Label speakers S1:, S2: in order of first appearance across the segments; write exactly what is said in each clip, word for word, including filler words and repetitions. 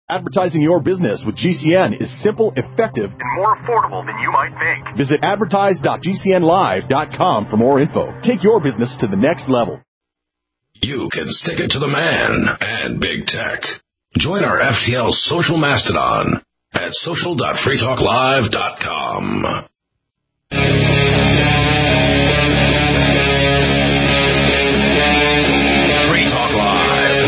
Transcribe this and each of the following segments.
S1: Advertising your business with G C N is simple, effective, and more affordable than you might think. Visit advertise dot g c n live dot com for more info. Take your business to the next level.
S2: You can stick it to the man and big tech. Join our F T L social mastodon at social dot free talk live dot com. Free Talk Live.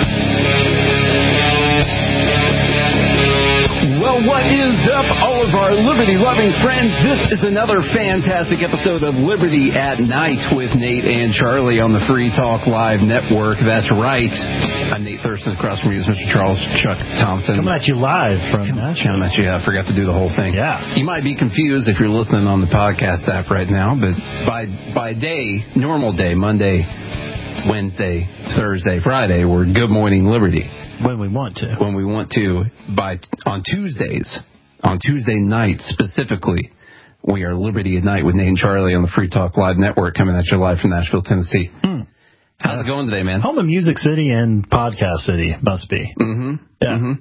S3: Well, what is up, all of our liberty-loving friends? This is another fantastic episode of Liberty at Night with Nate and Charlie on the Free Talk Live Network. That's right. I'm Nate Thurston. Across from me is Mister Charles Chuck Thompson.
S4: Coming at you live from Nashville.
S3: Coming at you. I forgot to do the whole thing.
S4: Yeah.
S3: You might be confused if you're listening on the podcast app right now, but by by day, normal day, Monday, Wednesday, Thursday, Friday, we're Good Morning Liberty.
S4: When we want to.
S3: When we want to. By on Tuesdays, on Tuesday night specifically, we are Liberty at Night with Nate and Charlie on the Free Talk Live Network, coming at you live from Nashville, Tennessee. Hmm. How's it going today, man?
S4: Home of Music City and Podcast City, must be.
S3: Mm-hmm.
S4: Yeah.
S3: Mm-hmm.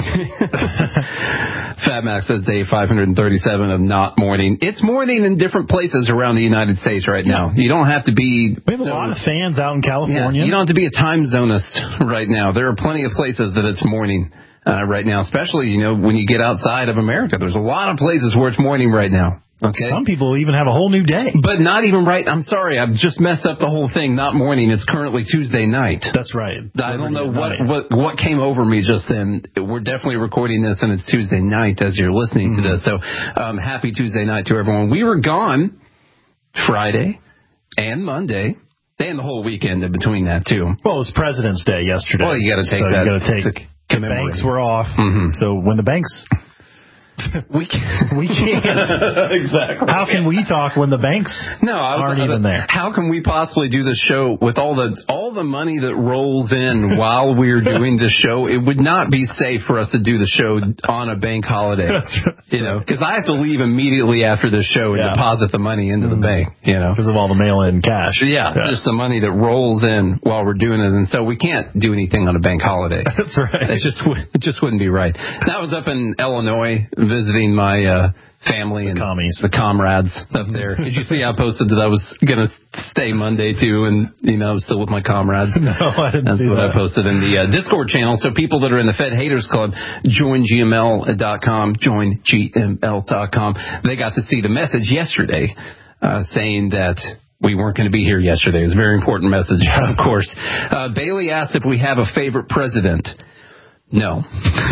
S3: Fat Max says day five hundred thirty-seven of not morning. It's morning in different places around the United States right now. You don't have to be...
S4: We have
S3: so,
S4: a lot of fans out in California.
S3: Yeah, you don't have to be a time zonist right now. There are plenty of places that it's morning uh, right now, especially, you know, when you get outside of America. There's a lot of places where it's morning right now. Okay.
S4: Some people even have a whole new day.
S3: But not even right. I'm sorry. I've just messed up the whole thing. Not morning. It's currently Tuesday night.
S4: That's right.
S3: I don't know what, what, what came over me just then. We're definitely recording this, and it's Tuesday night as you're listening mm-hmm. to this. So um, happy Tuesday night to everyone. We were gone Friday and Monday. And the whole weekend in between that, too.
S4: Well, it was President's Day yesterday.
S3: Well, you got to take
S4: so
S3: that.
S4: You got to take. The banks were off. Mm-hmm. So when the banks...
S3: We can't.
S4: We can't.
S3: Exactly.
S4: How can we talk when the banks
S3: no, I was,
S4: aren't
S3: I was,
S4: even there?
S3: How can we possibly do this show with all the all the money that rolls in while we're doing this show? It would not be safe for us to do the show on a bank holiday.
S4: That's right.
S3: You know, because I have to leave immediately after the show and yeah. deposit the money into mm-hmm. the bank. You know,
S4: because of all the mail-in cash.
S3: Yeah, yeah, just the money that rolls in while we're doing it, and so we can't do anything on a bank holiday.
S4: That's right.
S3: It just it just wouldn't be right. And I was up in Illinois visiting my uh, family
S4: the
S3: and
S4: commies.
S3: the comrades up there. Did you see I posted that I was going to stay Monday too, and you know I'm still with my comrades?
S4: No, I didn't
S3: That's
S4: see
S3: what
S4: that.
S3: I posted in the uh, Discord channel. So people that are in the Fed Haters Club, join G M L dot com, join G M L dot com. They got to see the message yesterday uh, saying that we weren't going to be here yesterday. It was a very important message, of course. Uh, Bailey asked if we have a favorite president. No,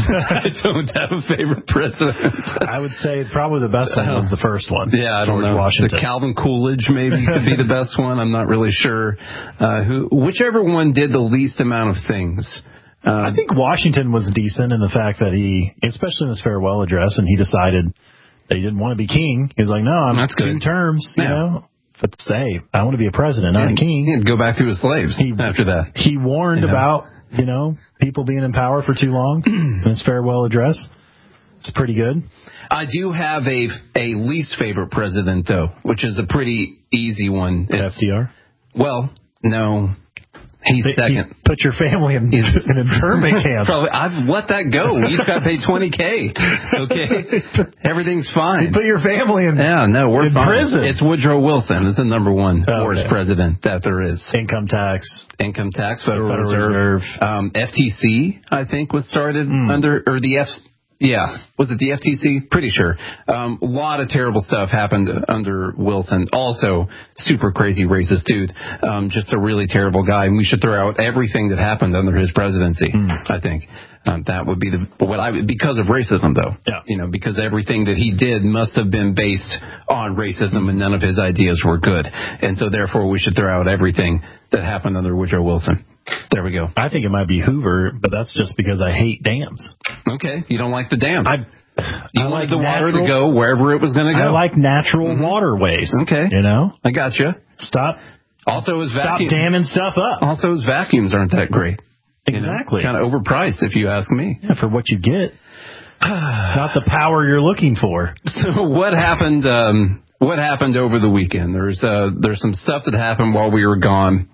S3: I don't have a favorite president.
S4: I would say probably the best one was the first one.
S3: Yeah, I don't
S4: George
S3: know.
S4: Washington.
S3: The Calvin Coolidge maybe could be the best one. I'm not really sure. Uh, who, whichever one did the least amount of things. Uh,
S4: I think Washington was decent in the fact that he, especially in his farewell address, and he decided that he didn't want to be king. He was like, no, I'm
S3: That's
S4: two
S3: good.
S4: terms, you
S3: yeah.
S4: know. But say, I want to be a president, not
S3: yeah,
S4: a king.
S3: He'd go back to his slaves
S4: he,
S3: after that.
S4: He warned
S3: you know?
S4: about, you know, people being in power for too long in his farewell address. It's pretty good.
S3: I do have a a least favorite president, though, which is a pretty easy one.
S4: F D R?
S3: Well, no. He's
S4: He,
S3: second.
S4: He put your family in, in internment camp.
S3: Probably, I've let that go. He's got paid twenty K. Okay, everything's fine.
S4: You put your family in.
S3: Yeah, no, we're
S4: in
S3: fine.
S4: prison.
S3: It's Woodrow Wilson. It's the number one
S4: okay.
S3: worst president that there is.
S4: Income tax,
S3: income tax, Federal,
S4: Federal
S3: Reserve,
S4: Reserve.
S3: Um, F T C. I think was started
S4: mm.
S3: under or the F. Yeah, was it the F T C? Pretty sure. Um, a lot of terrible stuff happened under Wilson. Also, super crazy racist dude. Um, just a really terrible guy. And we should throw out everything that happened under his presidency, mm. I think. Um, that would be the what I because of racism, though.
S4: Yeah.
S3: You know, because everything that he did must have been based on racism, and none of his ideas were good. And so, therefore, we should throw out everything that happened under Woodrow Wilson. There we go.
S4: I think it might be Hoover, but that's just because I hate dams.
S3: Okay, you don't like the dam.
S4: I,
S3: you
S4: I
S3: wanted
S4: like
S3: the water
S4: natural,
S3: to go wherever it was going to go.
S4: I like natural mm-hmm. waterways.
S3: Okay,
S4: you know,
S3: I got you.
S4: Stop.
S3: Also, his
S4: stop
S3: vacuum,
S4: damming stuff up.
S3: Also, his vacuums aren't that great.
S4: Exactly.
S3: You know, kind of overpriced, if you ask me.
S4: Yeah, for what you get, not the power you're looking for.
S3: So, what happened? Um, what happened over the weekend? There's uh, there's some stuff that happened while we were gone.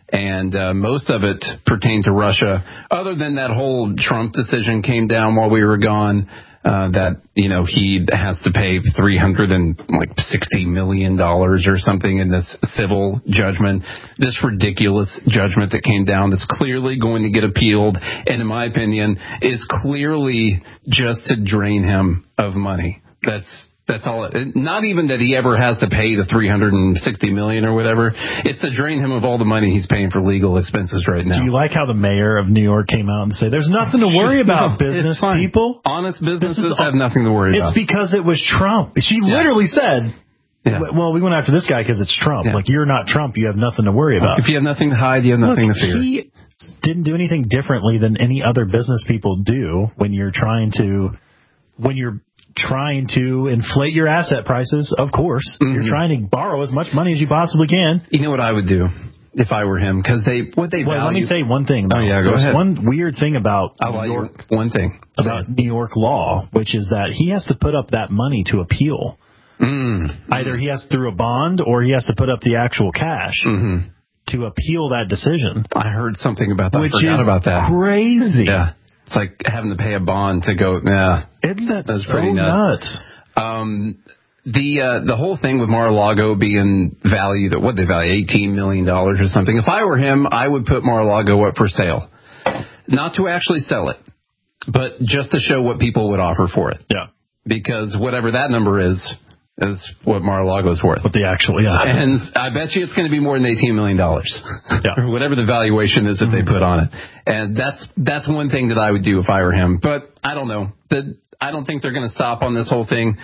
S3: And uh, most of it pertained to Russia, other than that whole Trump decision came down while we were gone, uh, that, you know, he has to pay three hundred sixty million dollars or something in this civil judgment, this ridiculous judgment that came down that's clearly going to get appealed, and in my opinion, is clearly just to drain him of money. That's That's all. It, not even that he ever has to pay the three hundred sixty million dollars or whatever. It's to drain him of all the money he's paying for legal expenses right now.
S4: Do you like how the mayor of New York came out and said, there's nothing to worry about, business people?
S3: Honest businesses have nothing to worry
S4: it's
S3: about.
S4: It's because it was Trump. She
S3: yeah.
S4: literally said, yeah. well, we went after this guy because it's Trump.
S3: Yeah.
S4: Like, you're not Trump. You have nothing to worry about.
S3: If you have nothing to hide, you have nothing
S4: Look,
S3: to fear.
S4: He didn't do anything differently than any other business people do when you're trying to, when you're trying to inflate your asset prices. Of course, mm-hmm. you're trying to borrow as much money as you possibly can.
S3: You know what I would do if I were him? Because they, what they
S4: well,
S3: value.
S4: Let me say one thing.
S3: Oh yeah, go
S4: There's
S3: ahead.
S4: One weird thing about
S3: I'll
S4: New York.
S3: One thing
S4: about New York law, which is that he has to put up that money to appeal.
S3: Mm.
S4: Either he has through a bond or he has to put up the actual cash
S3: mm-hmm.
S4: to appeal that decision.
S3: I heard something about that.
S4: Which
S3: I forgot
S4: is
S3: about that.
S4: Crazy.
S3: Yeah. It's like having to pay a bond to go. Yeah.
S4: Isn't that
S3: That's
S4: so
S3: pretty nuts?
S4: nuts?
S3: Um, the uh, the whole thing with Mar-a-Lago being valued at what they value eighteen million dollars or something. If I were him, I would put Mar-a-Lago up for sale, not to actually sell it, but just to show what people would offer for it.
S4: Yeah,
S3: because whatever that number is is what Mar-a-Lago is worth.
S4: What the actual yeah,
S3: and I bet you it's going to be more than eighteen million dollars,
S4: yeah,
S3: or whatever the valuation is that mm-hmm. they put on it. And that's that's one thing that I would do if I were him. But I don't know the. I don't think they're going to stop on this whole thing.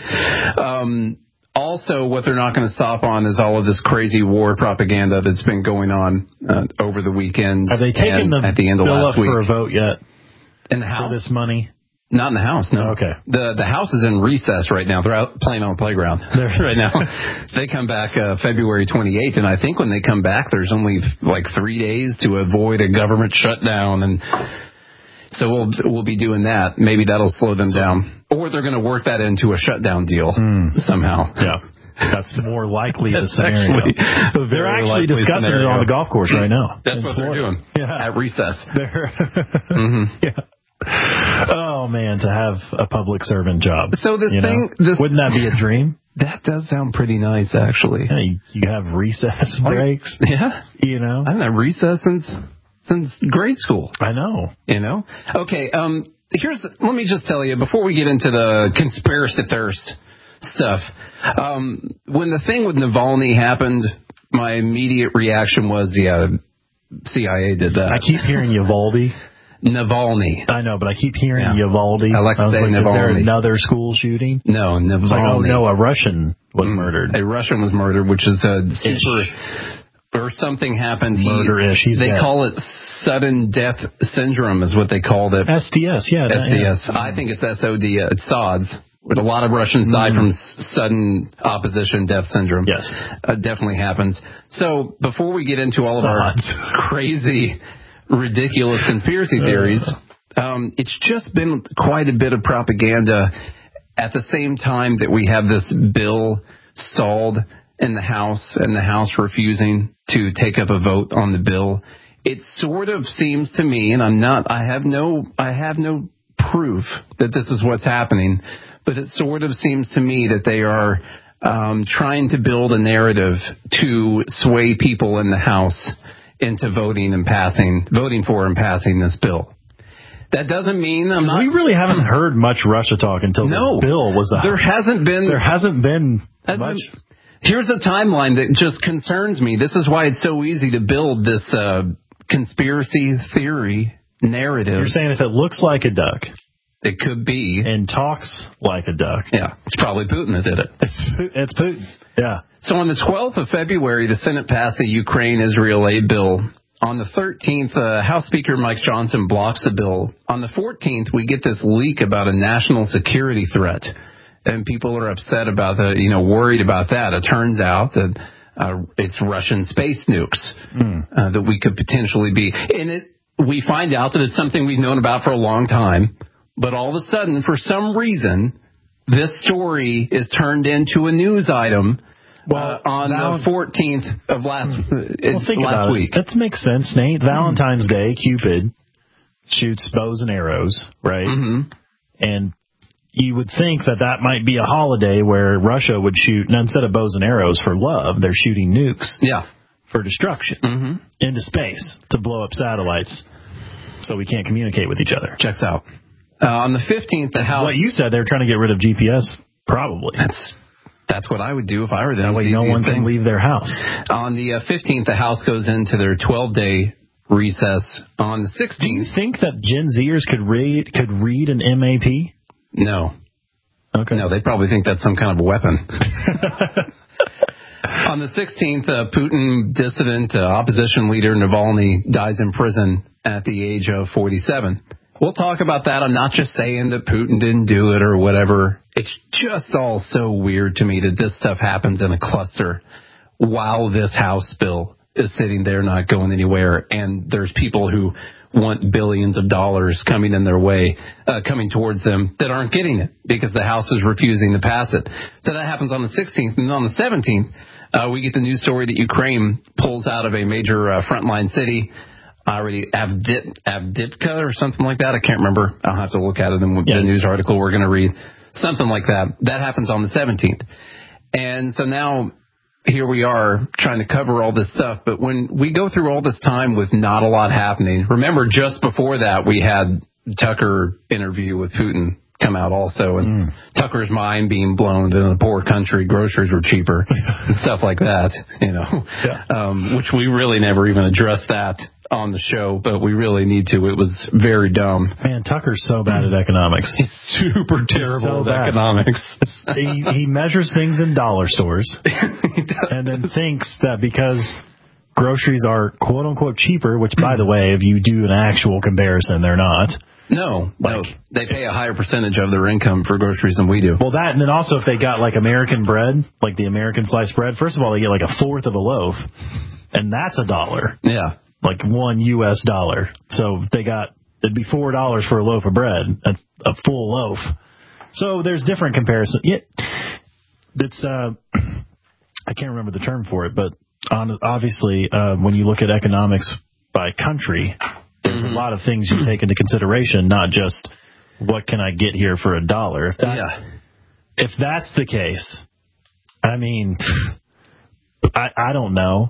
S3: Um, also, what they're not going to stop on is all of this crazy war propaganda that's been going on uh, over the weekend.
S4: Have they taken the
S3: at the end of
S4: bill
S3: last
S4: up
S3: week.
S4: for a vote yet?
S3: In the House?
S4: For this money?
S3: Not in the House, no.
S4: Okay.
S3: The the House is in recess right now. They're out playing on the playground right now. They come back uh, February twenty-eighth, and I think when they come back, there's only like three days to avoid a government shutdown, and so we'll we'll be doing that. Maybe that'll slow them so, down. Or they're going to work that into a shutdown deal mm. somehow.
S4: Yeah. That's more likely the
S3: That's
S4: scenario.
S3: Actually
S4: they're actually discussing
S3: scenario.
S4: it on the golf course right now.
S3: That's what Florida. They're doing yeah. at recess.
S4: mm-hmm. Yeah. Oh, man, to have a public servant job.
S3: So this thing...
S4: This, wouldn't that be a dream?
S3: That does sound pretty nice, actually.
S4: Yeah, you, you have recess breaks.
S3: Yeah.
S4: You know?
S3: I haven't had recess since... Since grade school.
S4: I know.
S3: You know? Okay, um, here's, let me just tell you, before we get into the conspiracy thirst stuff, um, when the thing with Navalny happened, my immediate reaction was, yeah, C I A did that.
S4: I keep hearing Uvalde.
S3: Navalny.
S4: I know, but I keep hearing
S3: yeah.
S4: Uvalde.
S3: I like to
S4: I was
S3: say
S4: like,
S3: Navalny.
S4: Is there another school shooting?
S3: No, Navalny.
S4: Like, oh, no, a Russian was mm, murdered.
S3: A Russian was murdered, which is a super... Ish. Or something happened.
S4: Murder-ish. He's
S3: they
S4: dead.
S3: call it sudden death syndrome is what they called it.
S4: S D S, yeah.
S3: S D S.
S4: Yeah.
S3: I think it's S O D. It's S O D S. But a lot of Russians mm. die from sudden opposition death syndrome.
S4: Yes.
S3: Uh, definitely happens. So before we get into all of our crazy, ridiculous conspiracy theories, um, it's just been quite a bit of propaganda at the same time that we have this bill stalled in the House and the House refusing to take up a vote on the bill. It sort of seems to me, and I'm not, I have no, I have no proof that this is what's happening, but it sort of seems to me that they are um, trying to build a narrative to sway people in the House into voting and passing, voting for and passing this bill. That doesn't mean I'm not.
S4: We really haven't heard much Russia talk until
S3: no,
S4: this bill was out.
S3: There hasn't been.
S4: There hasn't been hasn't much.
S3: Been, Here's a timeline that just concerns me. This is why it's so easy to build this uh, conspiracy theory narrative.
S4: You're saying if it looks like a duck,
S3: it could be,
S4: and talks like a duck.
S3: Yeah, it's probably Putin that did it.
S4: It's it's Putin. Yeah.
S3: So on the twelfth of February, the Senate passed the Ukraine-Israel aid bill. On the thirteenth, uh, House Speaker Mike Johnson blocks the bill. On the fourteenth, we get this leak about a national security threat. And people are upset about the, you know, worried about that. It turns out that uh, it's Russian space nukes mm. uh, that we could potentially be. And it, we find out that it's something we've known about for a long time. But all of a sudden, for some reason, this story is turned into a news item well, uh, on val- the fourteenth of last, uh,
S4: well, think
S3: last
S4: about
S3: week.
S4: It. That makes sense, Nate. Valentine's Day, Cupid shoots bows and arrows, right?
S3: Mm-hmm.
S4: And you would think that that might be a holiday where Russia would shoot, and instead of bows and arrows for love, they're shooting nukes
S3: yeah.
S4: for destruction
S3: mm-hmm.
S4: into space to blow up satellites so we can't communicate with each other.
S3: Checks out. Uh, on the fifteenth, the House...
S4: What you said, they're trying to get rid of G P S, probably.
S3: That's that's what I would do if I were them.
S4: That way no one thing. can leave their house.
S3: On the uh, fifteenth, the House goes into their twelve-day recess. On the sixteenth...
S4: Do you think that Gen Zers could read could read an M A P?
S3: No.
S4: Okay.
S3: No, they probably think that's some kind of a weapon. On the sixteenth, uh, Putin dissident, uh, opposition leader Navalny dies in prison at the age of forty-seven. We'll talk about that. I'm not just saying that Putin didn't do it or whatever. It's just all so weird to me that this stuff happens in a cluster while this House bill is sitting there not going anywhere, and there's people who want billions of dollars coming in their way, uh, coming towards them that aren't getting it because the House is refusing to pass it. So that happens on the sixteenth, and on the seventeenth, uh, we get the news story that Ukraine pulls out of a major uh, frontline city. I already Avdip, Avdipka or something like that. I can't remember. I'll have to look at it in the yeah. news article we're going to read. Something like that. That happens on the seventeenth. And so now here we are trying to cover all this stuff. But when we go through all this time with not a lot happening, remember just before that we had Tucker interview with Putin come out also, and mm. Tucker's mind being blown that in a poor country groceries were cheaper and stuff like that, you know, yeah. um, which we really never even addressed that on the show, but we really need to. It was very dumb.
S4: Man, Tucker's so bad at economics.
S3: He's super terrible so at bad. economics.
S4: he, he measures things in dollar stores and then thinks that because groceries are quote unquote cheaper, which by the way, if you do an actual comparison, they're not.
S3: No, like, no, they pay a higher percentage of their income for groceries than we do.
S4: Well, that, and then also if they got like American bread, like the American sliced bread, first of all, they get like a fourth of a loaf, and that's a dollar.
S3: Yeah.
S4: Like one U S dollar. So they got, it'd be four dollars for a loaf of bread, a, a full loaf. So there's different comparisons. Yeah, it's, uh, I can't remember the term for it, but on, obviously, uh, when you look at economics by country, there's mm-hmm. a lot of things you take into consideration, not just what can I get here for a dollar. If that's, yeah. if that's the case, I mean, I, I don't know.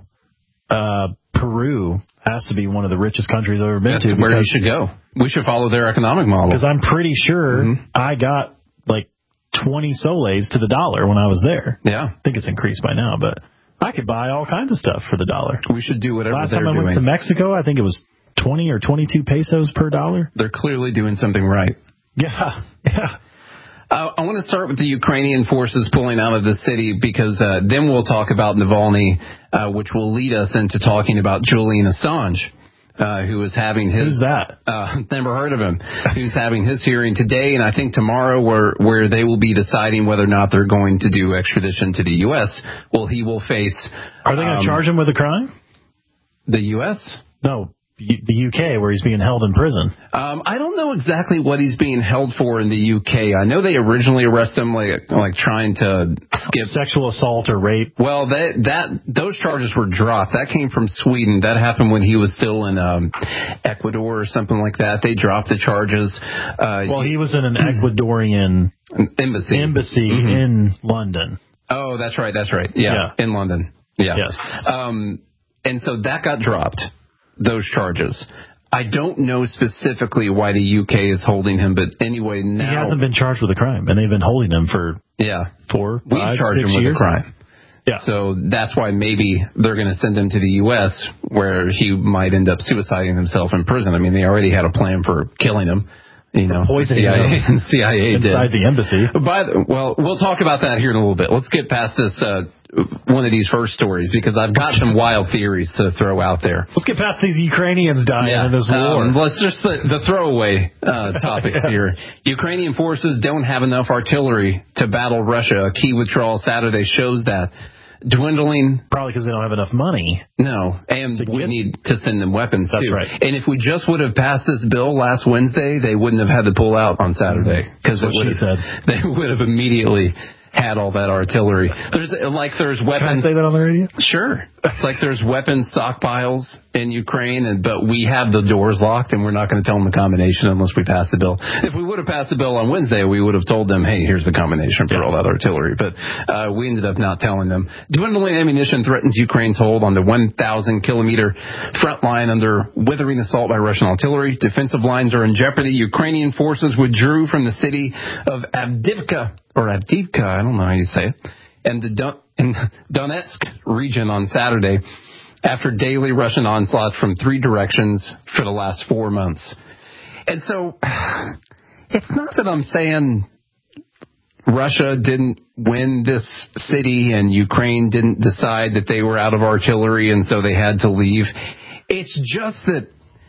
S4: Uh, Peru has to be one of the richest countries I've ever been
S3: that's
S4: to.
S3: Where you should go. We should follow their economic model.
S4: Because I'm pretty sure mm-hmm. I got like twenty soles to the dollar when I was there.
S3: Yeah.
S4: I think it's increased by now, but I could buy all kinds of stuff for the dollar.
S3: We should do whatever
S4: Last
S3: they're
S4: time I
S3: doing.
S4: went to Mexico, I think it was twenty or twenty-two pesos per dollar.
S3: They're clearly doing something right.
S4: Yeah, yeah.
S3: Uh, I want to start with the Ukrainian forces pulling out of the city because uh, then we'll talk about Navalny, uh, which will lead us into talking about Julian Assange, uh, who is having his...
S4: Who's that?
S3: Uh, never heard of him. Who's having his hearing today and I think tomorrow where, where they will be deciding whether or not they're going to do extradition to the U S. Well, he will face...
S4: Are they going to um, charge him with a crime?
S3: The U S?
S4: No. The U K, where he's being held in prison.
S3: Um, I don't know exactly what he's being held for in the U K. I know they originally arrested him like like trying to skip
S4: sexual assault or rape.
S3: Well, that that those charges were dropped. That came from Sweden. That happened when he was still in um, Ecuador or something like that. They dropped the charges. Uh,
S4: well, he was in an Ecuadorian
S3: embassy
S4: embassy mm-hmm. in London.
S3: Oh, that's right. That's right. Yeah, yeah. In London. Yeah.
S4: Yes.
S3: Um, and so that got dropped. Those charges. I don't know specifically why the U K is holding him, but anyway, now...
S4: He hasn't been charged with a crime, and they've been holding him for
S3: yeah
S4: four,
S3: we
S4: five,
S3: charged
S4: six
S3: him
S4: years.
S3: with a crime.
S4: Yeah.
S3: So that's why maybe they're going to send him to the U S, where he might end up suiciding himself in prison. I mean, they already had a plan for killing him. You know,
S4: poisoning
S3: C I A,
S4: him
S3: C I A
S4: inside
S3: did.
S4: the embassy.
S3: By the, well, we'll talk about that here in a little bit. Let's get past this... Uh, one of these first stories because I've got some wild theories to throw out there.
S4: Let's get past these Ukrainians dying yeah. in this war.
S3: Um, let's just the, the throwaway uh, topics yeah. here. Ukrainian forces don't have enough artillery to battle Russia. A key withdrawal Saturday shows that. Dwindling.
S4: Probably because they don't have enough money.
S3: No, and we get... need to send them weapons
S4: That's
S3: too.
S4: Right.
S3: And if we just would have passed this bill last Wednesday, they wouldn't have had to pull out on Saturday because
S4: mm-hmm.
S3: she said they would have immediately had all that artillery. There's like there's weapons.
S4: Can I say that on the radio?
S3: Sure. It's like there's weapon stockpiles in Ukraine, and but we have the doors locked, and we're not going to tell them the combination unless we pass the bill. If we would have passed the bill on Wednesday, we would have told them, hey, here's the combination for all that artillery. But uh, we ended up not telling them. Dwindling ammunition threatens Ukraine's hold on the one thousand kilometer front line under withering assault by Russian artillery. Defensive lines are in jeopardy. Ukrainian forces withdrew from the city of Avdiivka, or Avdiivka, I don't know how you say it, and the Don- in Donetsk region on Saturday after daily Russian onslaughts from three directions for the last four months. And so it's not that I'm saying Russia didn't win this city and Ukraine didn't decide that they were out of artillery and so they had to leave. It's just that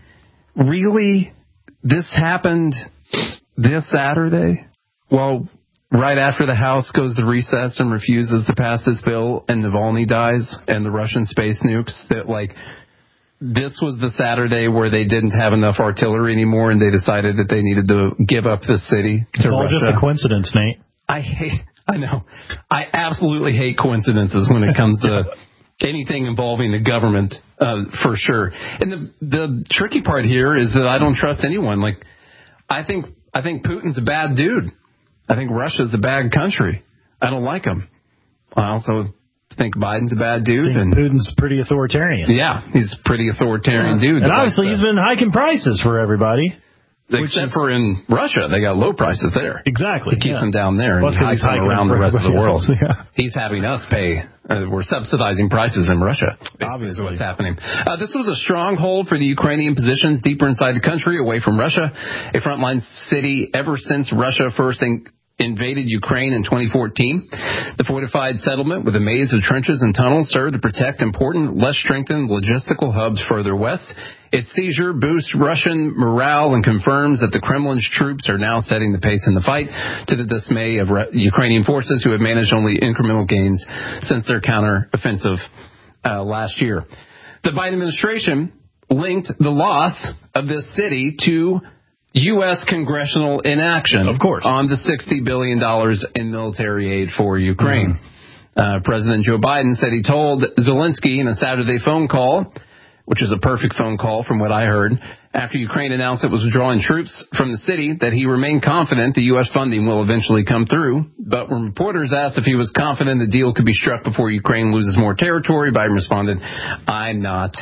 S3: really this happened this Saturday. Well, right after the House goes to recess and refuses to pass this bill and Navalny dies and the Russian space nukes, that like this was the Saturday where they didn't have enough artillery anymore and they decided that they needed to give up the city to
S4: It's all
S3: Russia.
S4: just a coincidence, Nate.
S3: I hate, I know. I absolutely hate coincidences when it comes to anything involving the government, uh, for sure. And the the tricky part here is that I don't trust anyone. Like, I think I think Putin's a bad dude. I think Russia's a bad country. I don't like him. I also think Biden's a bad dude.
S4: I think
S3: and
S4: Putin's pretty authoritarian.
S3: Yeah, he's a pretty authoritarian
S4: yeah.
S3: dude.
S4: And obviously he's been hiking prices for everybody.
S3: Except is, for in Russia, they got low prices there.
S4: Exactly.
S3: He keeps
S4: yeah.
S3: them down there and
S4: well,
S3: hikes them around the rest of the world.
S4: Else, yeah.
S3: He's having us pay. Uh, we're subsidizing prices in Russia.
S4: Obviously.
S3: What's happening. Uh, this was a stronghold for the Ukrainian positions deeper inside the country, away from Russia. A frontline city ever since Russia first in- invaded Ukraine in twenty fourteen. The fortified settlement with a maze of trenches and tunnels served to protect important, less strengthened logistical hubs further west. Its seizure boosts Russian morale and confirms that the Kremlin's troops are now setting the pace in the fight, to the dismay of Re- Ukrainian forces who have managed only incremental gains since their counteroffensive uh, last year. The Biden administration linked the loss of this city to U S congressional inaction,
S4: of course,
S3: on the sixty billion dollars in military aid for Ukraine. Mm-hmm. Uh, President Joe Biden said he told Zelensky in a Saturday phone call, which is a perfect phone call from what I heard, after Ukraine announced it was withdrawing troops from the city, that he remained confident the U S funding will eventually come through. But when reporters asked if he was confident the deal could be struck before Ukraine loses more territory, Biden responded, I'm not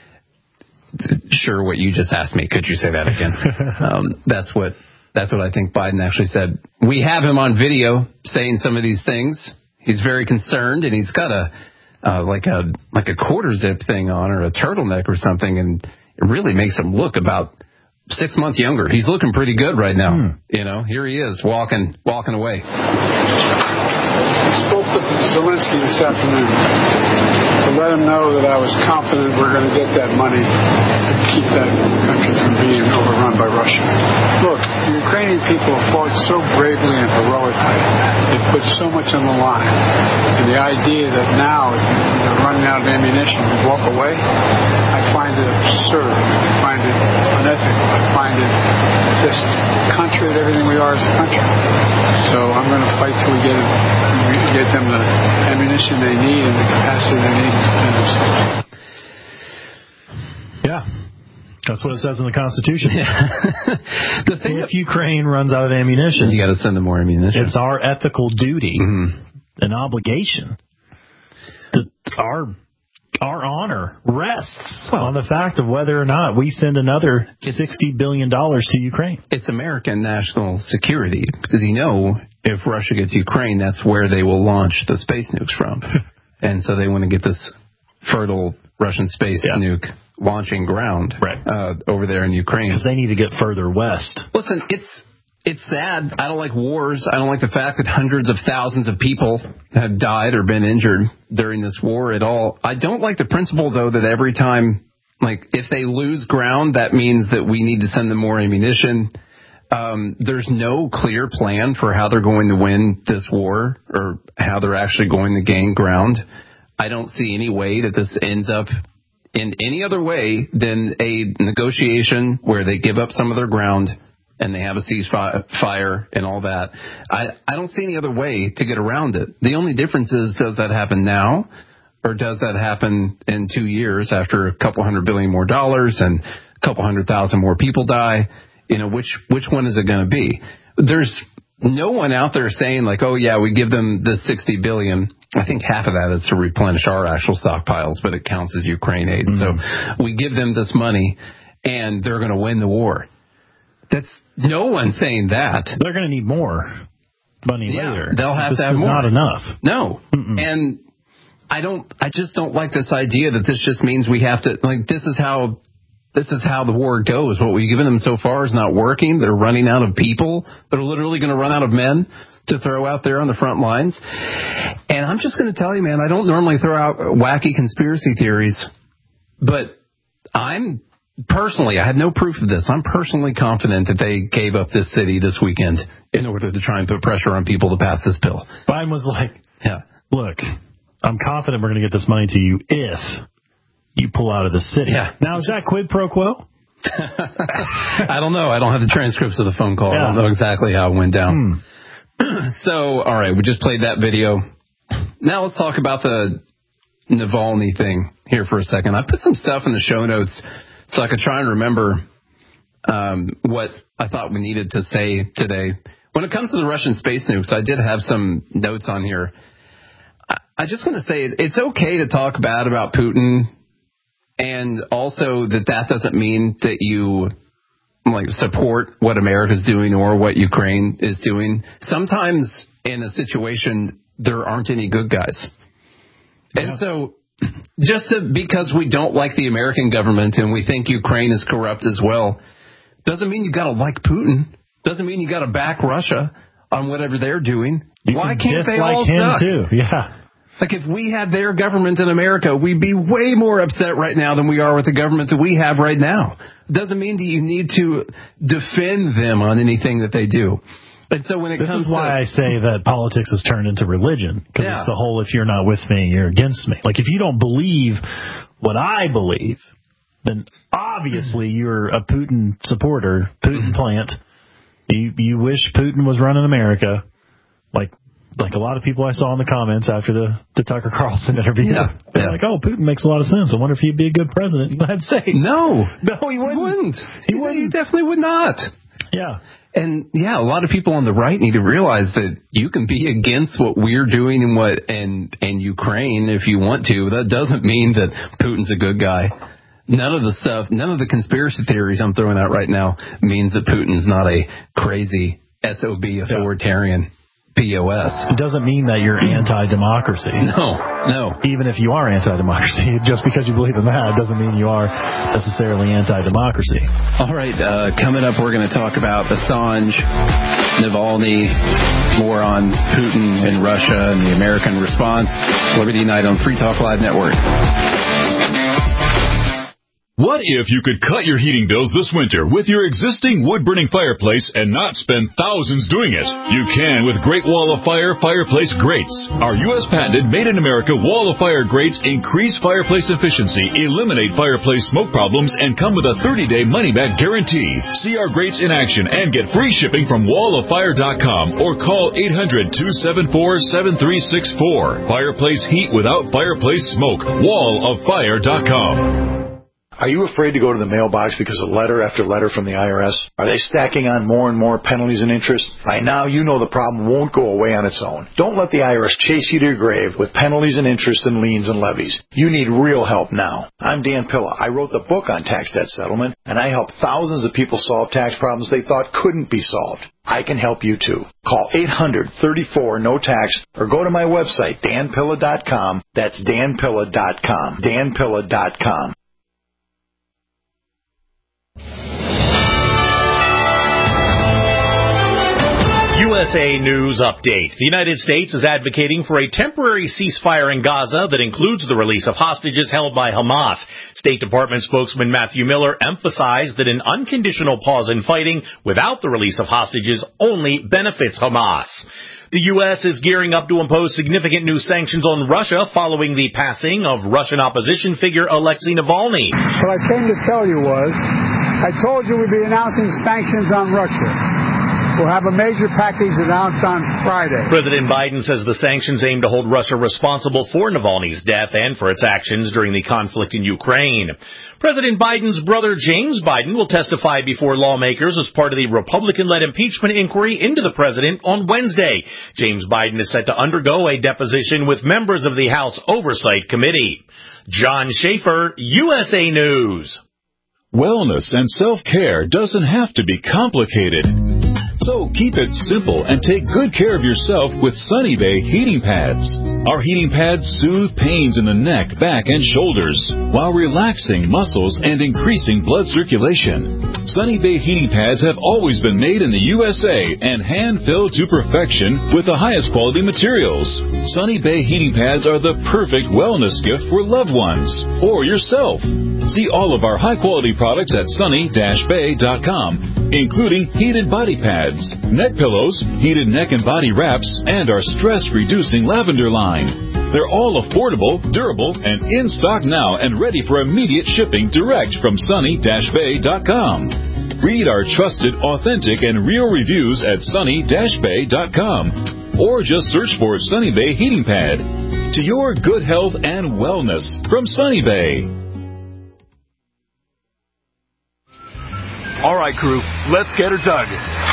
S3: sure what you just asked me. Could you say that again? um, that's what that's what I think Biden actually said. We have him on video saying some of these things. He's very concerned, and he's got a uh, like a like a quarter zip thing on, or a turtleneck or something, and it really makes him look about six months younger. He's looking pretty good right now. Hmm. You know, here he is walking walking away.
S5: I spoke with Zelensky this afternoon to let him know that I was confident we're going to get that money to keep that country from being overrun by Russia. Look, the Ukrainian people fought so bravely and heroically. They put so much on the line. And the idea that now they're running out of ammunition and walk away, I find it absurd. I find it unethical. I find it just contrary to everything we are as a country. So I'm going to fight till we get it. Get them the ammunition they need and the capacity they need to defend themselves.
S4: Yeah, that's what it says in the Constitution.
S3: Yeah. the thing
S4: if Ukraine runs out of ammunition,
S3: you got to send them more ammunition.
S4: It's our ethical duty,
S3: mm-hmm.
S4: an obligation. To, our our honor rests well, on the fact of whether or not we send another sixty billion dollars to Ukraine.
S3: It's American national security, because you know if Russia gets Ukraine, that's where they will launch the space nukes from. And so they want to get this fertile Russian space yeah. nuke launching ground
S4: right.
S3: uh, over there in Ukraine.
S4: Because they need to get further west.
S3: Listen, it's it's sad. I don't like wars. I don't like the fact that hundreds of thousands of people have died or been injured during this war at all. I don't like the principle, though, that every time, like, if they lose ground, that means that we need to send them more ammunition. Um, there's no clear plan for how they're going to win this war or how they're actually going to gain ground. I don't see any way that this ends up in any other way than a negotiation where they give up some of their ground and they have a ceasefire and all that. I, I don't see any other way to get around it. The only difference is, does that happen now, or does that happen in two years after a couple hundred billion more dollars and a couple hundred thousand more people die? You know, which which one is it going to be? There's no one out there saying like, oh yeah, we give them the sixty billion. I think half of that is to replenish our actual stockpiles, but it counts as Ukraine aid. Mm-hmm. So we give them this money, and they're going to win the war. That's no one saying that.
S4: They're going to need more money
S3: yeah,
S4: later.
S3: They'll have
S4: this
S3: to have
S4: is
S3: more.
S4: Not enough.
S3: No,
S4: Mm-mm.
S3: and I don't. I just don't like this idea that this just means we have to. Like this is how. This is how the war goes. What we've given them so far is not working. They're running out of people. They're literally going to run out of men to throw out there on the front lines. And I'm just going to tell you, man, I don't normally throw out wacky conspiracy theories, but I'm personally, I had no proof of this. I'm personally confident that they gave up this city this weekend in order to try and put pressure on people to pass this bill.
S4: Biden was like,
S3: yeah,
S4: look, I'm confident we're going to get this money to you if you pull out of the city.
S3: Yeah.
S4: Now, is that quid pro quo?
S3: I don't know. I don't have the transcripts of the phone call.
S4: Yeah.
S3: I don't know exactly how it went down.
S4: Hmm.
S3: So, all right, we just played that video. Now let's talk about the Navalny thing here for a second. I put some stuff in the show notes so I could try and remember um, what I thought we needed to say today. When it comes to the Russian space nukes, I did have some notes on here. I just want to say it's okay to talk bad about Putin, and also that that doesn't mean that you like support what America's doing or what Ukraine is doing. Sometimes in a situation, there aren't any good guys. Yeah. And so just to, because we don't like the American government and we think Ukraine is corrupt as well, doesn't mean you got to like Putin. Doesn't mean you got to back Russia on whatever they're doing.
S4: You
S3: Why
S4: can
S3: can't they
S4: like
S3: all
S4: him
S3: suck?
S4: too? Yeah.
S3: Like, if we had their government in America, we'd be way more upset right now than we are with the government that we have right now. Doesn't mean that you need to defend them on anything that they do. And so when it
S4: this
S3: comes
S4: is why
S3: to,
S4: I say that politics has turned into religion, because
S3: Yeah.
S4: it's the whole if you're not with me, you're against me. Like, if you don't believe what I believe, then obviously you're a Putin supporter, Putin plant. You you wish Putin was running America, like like a lot of people I saw in the comments after the, the Tucker Carlson interview.
S3: Yeah.
S4: They're
S3: Yeah.
S4: like, oh, Putin makes a lot of sense. I wonder if he'd be a good president in the United States.
S3: no,
S4: No, he wouldn't.
S3: he wouldn't.
S4: He
S3: He,
S4: wouldn't.
S3: he definitely would not.
S4: Yeah.
S3: And yeah, a lot of people on the right need to realize that you can be against what we're doing and what and and Ukraine if you want to. That doesn't mean that Putin's a good guy. None of the stuff, none of the conspiracy theories I'm throwing out right now means that Putin's not a crazy S O B authoritarian P O S.
S4: It doesn't mean that you're anti-democracy.
S3: No, no.
S4: Even if you are anti-democracy, just because you believe in that doesn't mean you are necessarily anti-democracy.
S3: All right, uh, coming up, we're going to talk about Assange, Navalny, more on Putin and Russia and the American response. Liberty Night on Free Talk Live Network.
S6: What if you could cut your heating bills this winter with your existing wood-burning fireplace and not spend thousands doing it? You can with Great Wall of Fire Fireplace Grates. Our U S patented made-in-America Wall of Fire Grates increase fireplace efficiency, eliminate fireplace smoke problems, and come with a thirty-day money-back guarantee. See our grates in action and get free shipping from wall of fire dot com or call eight hundred, two seven four, seven three six four. Fireplace heat without fireplace smoke. wall of fire dot com.
S7: Are you afraid to go to the mailbox because of letter after letter from the I R S? Are they stacking on more and more penalties and interest? By now, you know the problem won't go away on its own. Don't let the I R S chase you to your grave with penalties and interest and liens and levies. You need real help now. I'm Dan Pilla. I wrote the book on tax debt settlement, and I help thousands of people solve tax problems they thought couldn't be solved. I can help you too. Call eight hundred, thirty-four, no tax or go to my website, dan pilla dot com. That's dan pilla dot com. dan pilla dot com.
S8: U S A News Update. The United States is advocating for a temporary ceasefire in Gaza that includes the release of hostages held by Hamas. State Department spokesman Matthew Miller emphasized that an unconditional pause in fighting without the release of hostages only benefits Hamas. The U S is gearing up to impose significant new sanctions on Russia following the passing of Russian opposition figure Alexei Navalny.
S5: What I came to tell you was I told you we'd be announcing sanctions on Russia. We'll have a major package announced on Friday.
S8: President Biden says the sanctions aim to hold Russia responsible for Navalny's death and for its actions during the conflict in Ukraine. President Biden's brother James Biden will testify before lawmakers as part of the Republican-led impeachment inquiry into the president on Wednesday. James Biden is set to undergo a deposition with members of the House Oversight Committee. John Schaefer, U S A News.
S6: Wellness and self-care doesn't have to be complicated. So keep it simple and take good care of yourself with Sunny Bay heating pads. Our heating pads soothe pains in the neck, back, and shoulders while relaxing muscles and increasing blood circulation. Sunny Bay heating pads have always been made in the U S A and hand-filled to perfection with the highest quality materials. Sunny Bay heating pads are the perfect wellness gift for loved ones or yourself. See all of our high-quality products at sunny dash bay dot com, including heated body pads, neck pillows, heated neck and body wraps, and our stress-reducing lavender line. They're all affordable, durable, and in stock now and ready for immediate shipping direct from sunny dash bay dot com. Read our trusted, authentic, and real reviews at sunny dash bay dot com, or just search for Sunny Bay Heating Pad. To your good health and wellness from Sunny Bay.
S9: All right, crew, let's get her dug.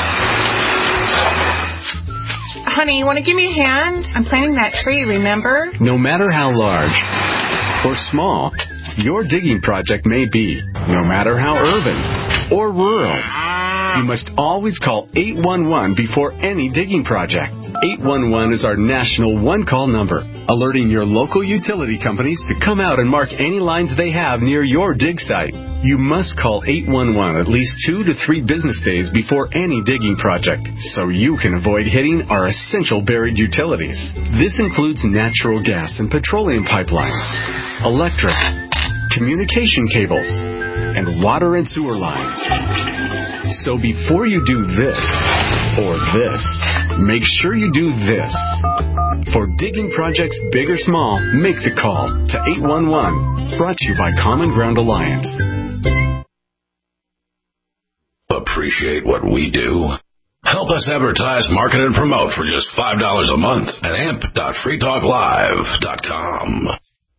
S10: Honey, you want to give me a hand? I'm planting that tree, remember?
S11: No matter how large or small your digging project may be, no matter how urban or rural, you must always call eight one one before any digging project. eight one one is our national one-call number, alerting your local utility companies to come out and mark any lines they have near your dig site. You must call eight one one at least two to three business days before any digging project, so you can avoid hitting our essential buried utilities. This includes natural gas and petroleum pipelines, electric, communication cables, and water and sewer lines. So before you do this or this, make sure you do this. For digging projects big or small, make the call to eight one one. Brought to you by Common Ground Alliance.
S2: Appreciate what we do? Help us advertise, market, and promote for just five dollars a month at amp dot free talk live dot com.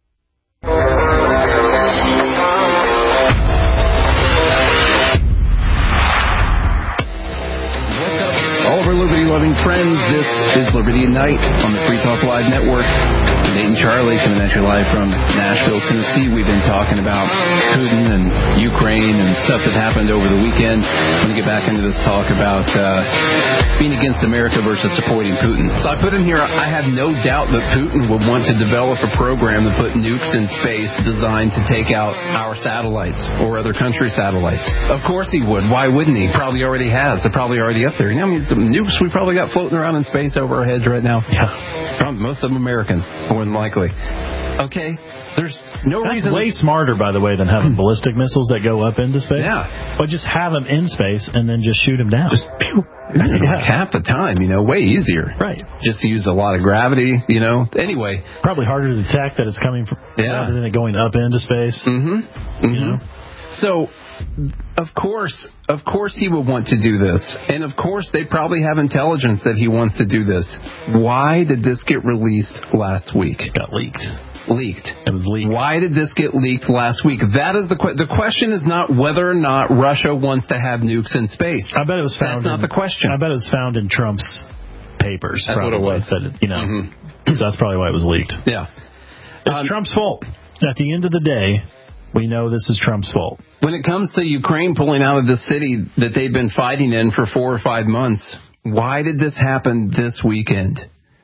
S3: All of our liberty-loving friends, this is Liberty at Night on the Free Talk Live Network. Nate and Charlie coming at you live from Nashville, Tennessee. We've been talking about Putin and Ukraine and stuff that happened over the weekend. I'm going to get back into this talk about uh, being against America versus supporting Putin. So I put in here, I have no doubt that Putin would want to develop a program to put nukes in space designed to take out our satellites or other country satellites. Of course he would. Why wouldn't he? Probably already has. They're probably already up there. You know, I mean, the nukes we probably got floating around in space over our heads right now.
S4: Yeah.
S3: Probably most of them American, more than likely. Okay, there's no
S4: That's
S3: reason.
S4: way smarter, by the way, than having ballistic missiles that go up into space.
S3: Yeah.
S4: But just have them in space and then just shoot them down.
S3: Just pew. Yeah. Half the time, you know, way easier.
S4: Right.
S3: Just use a lot of gravity, you know. Anyway.
S4: Probably harder to detect that it's coming from
S3: yeah.
S4: rather than it going up into space.
S3: Mm-hmm. Mm-hmm. You know? So, of course, of course he would want to do this. And of course they probably have intelligence that he wants to do this. Why did this get released last week?
S4: It got leaked.
S3: Leaked.
S4: It was leaked.
S3: Why did this get leaked last week? That is the que- the question is not whether or not Russia wants to have nukes in space.
S4: I bet it was found.
S3: That's not
S4: in,
S3: the question.
S4: I bet it was found in Trump's papers.
S3: That's
S4: probably,
S3: what it was.
S4: That it, you know,
S3: mm-hmm.
S4: So that's probably why it was leaked.
S3: Yeah.
S4: It's
S3: um,
S4: Trump's fault. At the end of the day, we know this is Trump's fault.
S3: When it comes to Ukraine pulling out of the city that they've been fighting in for four or five months, why did this happen this weekend?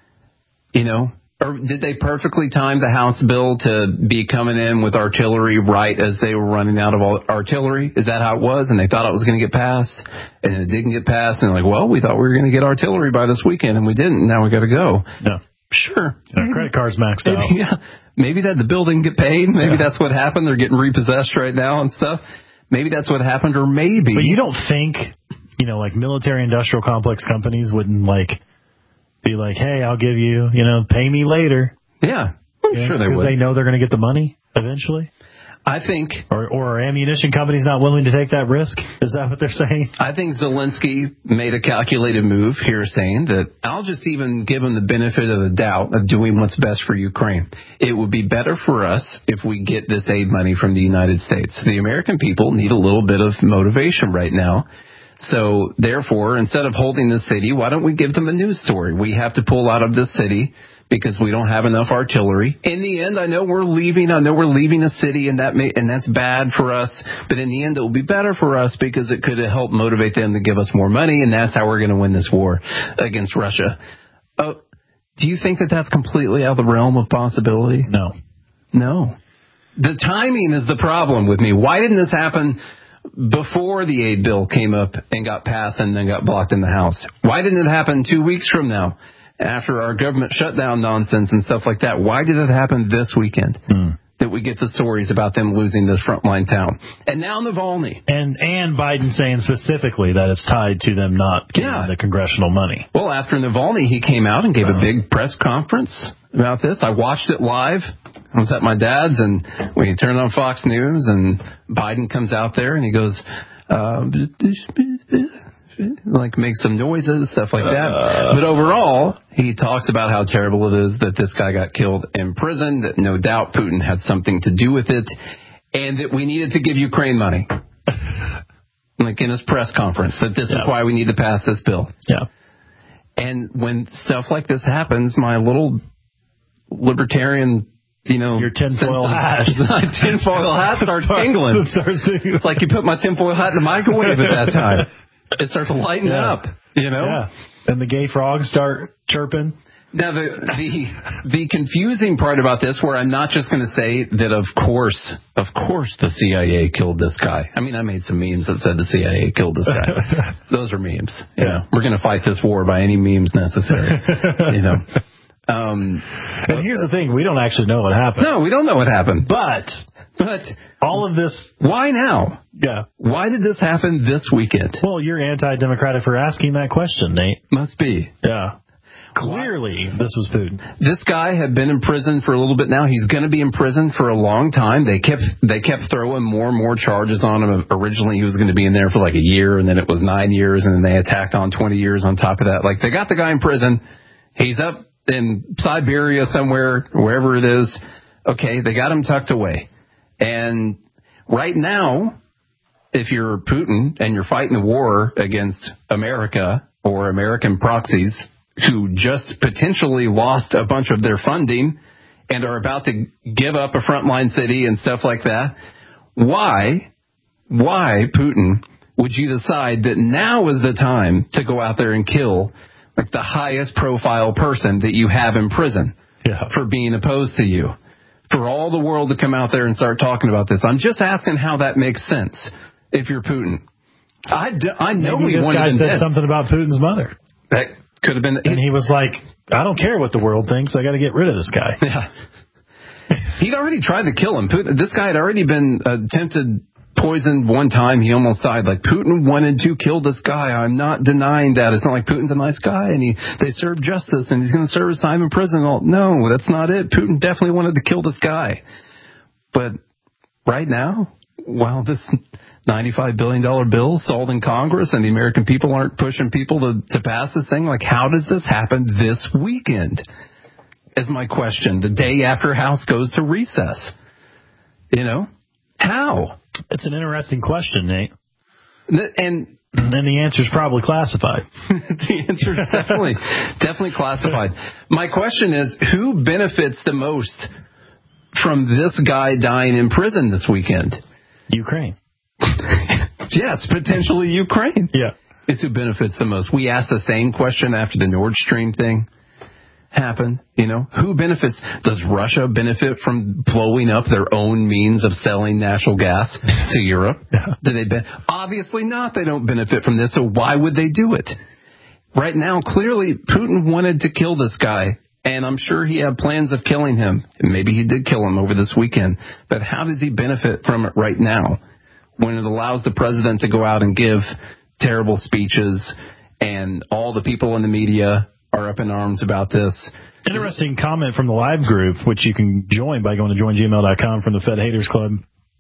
S3: You know? Or did they perfectly time the House bill to be coming in with artillery right as they were running out of artillery? Is that how it was? And they thought it was going to get passed, and it didn't get passed. And they're like, well, we thought we were going to get artillery by this weekend, and we didn't. Now we got to go.
S4: No.
S3: Sure.
S4: Yeah, credit cards maxed out.
S3: Maybe, yeah. Maybe that the bill didn't get paid. Maybe yeah. that's what happened. They're getting repossessed right now and stuff. Maybe that's what happened, or maybe.
S4: But you don't think, you know, like military-industrial complex companies wouldn't, like, be like, hey, I'll give you, you know, pay me later.
S3: Yeah, I'm
S4: yeah,
S3: sure they would.
S4: Because they know they're going to get the money eventually.
S3: I think...
S4: Or, or are ammunition companies not willing to take that risk? Is that what they're saying?
S3: I think Zelensky made a calculated move here, saying that I'll just even give him the benefit of the doubt of doing what's best for Ukraine. It would be better for us if we get this aid money from the United States. The American people need a little bit of motivation right now. So, therefore, instead of holding this city, why don't we give them a news story? We have to pull out of this city because we don't have enough artillery. In the end, I know we're leaving. I know we're leaving a city, and that may, and that's bad for us. But in the end, it will be better for us because it could help motivate them to give us more money, and that's how we're going to win this war against Russia. Uh, do you think that that's completely out of the realm of possibility?
S4: No.
S3: No. The timing is the problem with me. Why didn't this happen before the aid bill came up and got passed and then got blocked in the House? Why didn't it happen two weeks from now? After our government shutdown nonsense and stuff like that? Why did it happen this weekend? Mm. That we get the stories about them losing this frontline town. And now Navalny.
S4: And and Biden saying specifically that it's tied to them not getting yeah. the congressional money.
S3: Well, after Navalny, he came out and gave uh, a big press conference about this. I watched it live. I was at my dad's, and we turned on Fox News, and Biden comes out there, and he goes... Uh, like make some noises, stuff like that. Uh, but overall, he talks about how terrible it is that this guy got killed in prison, that no doubt Putin had something to do with it, and that we needed to give Ukraine money. Like in his press conference, that this yeah. is why we need to pass this bill.
S4: Yeah.
S3: And when stuff like this happens, my little libertarian... You know,
S4: your tinfoil hat.
S3: My tinfoil hat starts tingling. It's like you put my tinfoil hat in the microwave at that time. It starts lighting
S4: yeah.
S3: up, you know?
S4: Yeah. And the gay frogs start chirping.
S3: Now, the, the the confusing part about this, where I'm not just going to say that, of course, of course the C I A killed this guy. I mean, I made some memes that said the C I A killed this guy. Those are memes. You know, we're going to fight this war by any means necessary, you know? Um,
S4: and here's the thing, we don't actually know what happened.
S3: No, we don't know what happened.
S4: But,
S3: but
S4: all of this...
S3: Why now?
S4: Yeah.
S3: Why did this happen this weekend?
S4: Well, you're anti-democratic for asking that question, Nate.
S3: Must be.
S4: Yeah. Clearly, this was Putin.
S3: This guy had been in prison for a little bit now. He's going to be in prison for a long time. They kept they kept throwing more and more charges on him. Originally, he was going to be in there for like a year, and then it was nine years, and then they attacked on twenty years on top of that. Like, they got the guy in prison. He's up in Siberia somewhere, wherever it is. Okay, they got him tucked away. And right now, if you're Putin and you're fighting the war against America or American proxies who just potentially lost a bunch of their funding and are about to give up a frontline city and stuff like that, why, why, Putin, would you decide that now is the time to go out there and kill like the highest profile person that you have in prison
S4: yeah.
S3: for being opposed to you, for all the world to come out there and start talking about this? I'm just asking how that makes sense if you're Putin. I, do, I know
S4: Maybe
S3: he
S4: this
S3: wanted
S4: guy
S3: him
S4: said
S3: dead.
S4: something about Putin's mother.
S3: That could have been.
S4: And he was like, I don't care what the world thinks. I got to get rid of this guy.
S3: Yeah. He'd already tried to kill him. Putin, this guy had already been attempted poisoned one time. He almost died. Like, Putin wanted to kill this guy. I'm not denying that. It's not like Putin's a nice guy and he they served justice and he's going to serve his time in prison. All, no, that's not it. Putin definitely wanted to kill this guy. But right now, while this ninety-five billion dollars bill stalled in Congress and the American people aren't pushing people to, to pass this thing, like, how does this happen this weekend? Is my question. The day after House goes to recess. You know? How?
S4: It's an interesting question, Nate.
S3: And
S4: and the answer's probably classified.
S3: The answer is definitely, definitely classified. My question is, who benefits the most from this guy dying in prison this weekend?
S4: Ukraine.
S3: Yes, potentially Ukraine.
S4: Yeah.
S3: Is who benefits the most. We asked the same question after the Nord Stream thing happened. You know, who benefits? Does Russia benefit from blowing up their own means of selling natural gas to Europe?
S4: Yeah.
S3: Do they? Be- Obviously not. They don't benefit from this. So why would they do it? Right now, clearly, Putin wanted to kill this guy, and I'm sure he had plans of killing him. Maybe he did kill him over this weekend. But how does he benefit from it right now when it allows the president to go out and give terrible speeches and all the people in the media are up in arms about this?
S4: Interesting comment from the live group, which you can join by going to join G M L dot com from the Fed Haters Club.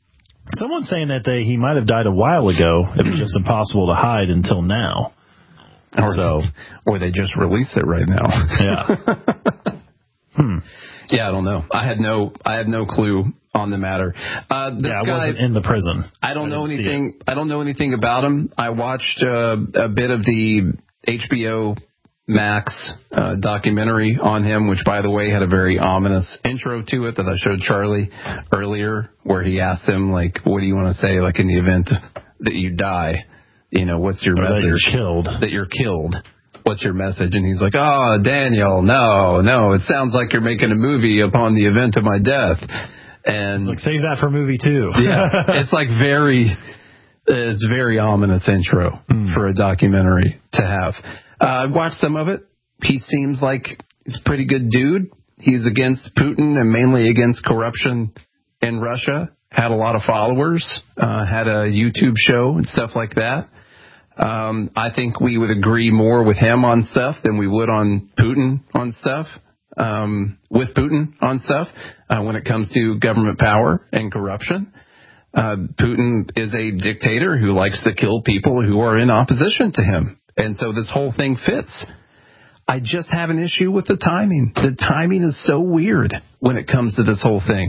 S4: Someone's saying that they, he might have died a while ago. It was just impossible to hide until now.
S3: Or,
S4: so,
S3: or they just released it right now.
S4: Yeah. hmm.
S3: Yeah, I don't know. I had no, I had no clue on the matter. Uh, this
S4: yeah, I
S3: guy,
S4: wasn't in the prison.
S3: I don't
S4: I
S3: know
S4: didn't
S3: anything. I don't know anything about him. I watched uh, a bit of the H B O Max uh, documentary on him, which, by the way, had a very ominous intro to it that I showed Charlie earlier, where he asked him, like, what do you want to say, like, in the event that you die? You know, what's your
S4: or
S3: message?
S4: That you're killed.
S3: That you're killed. What's your message? And he's like, oh, Daniel, no, no, it sounds like you're making a movie upon the event of my death. And
S4: it's like, save that for movie two.
S3: Yeah, it's like very, it's very ominous intro mm. for a documentary to have. Uh, I've watched some of it. He seems like he's a pretty good dude. He's against Putin and mainly against corruption in Russia. Had a lot of followers, uh, had a YouTube show and stuff like that. Um, I think we would agree more with him on stuff than we would on Putin on stuff, um, with Putin on stuff, uh, when it comes to government power and corruption. Uh, Putin is a dictator who likes to kill people who are in opposition to him. And so this whole thing fits. I just have an issue with the timing. The timing is so weird when it comes to this whole thing.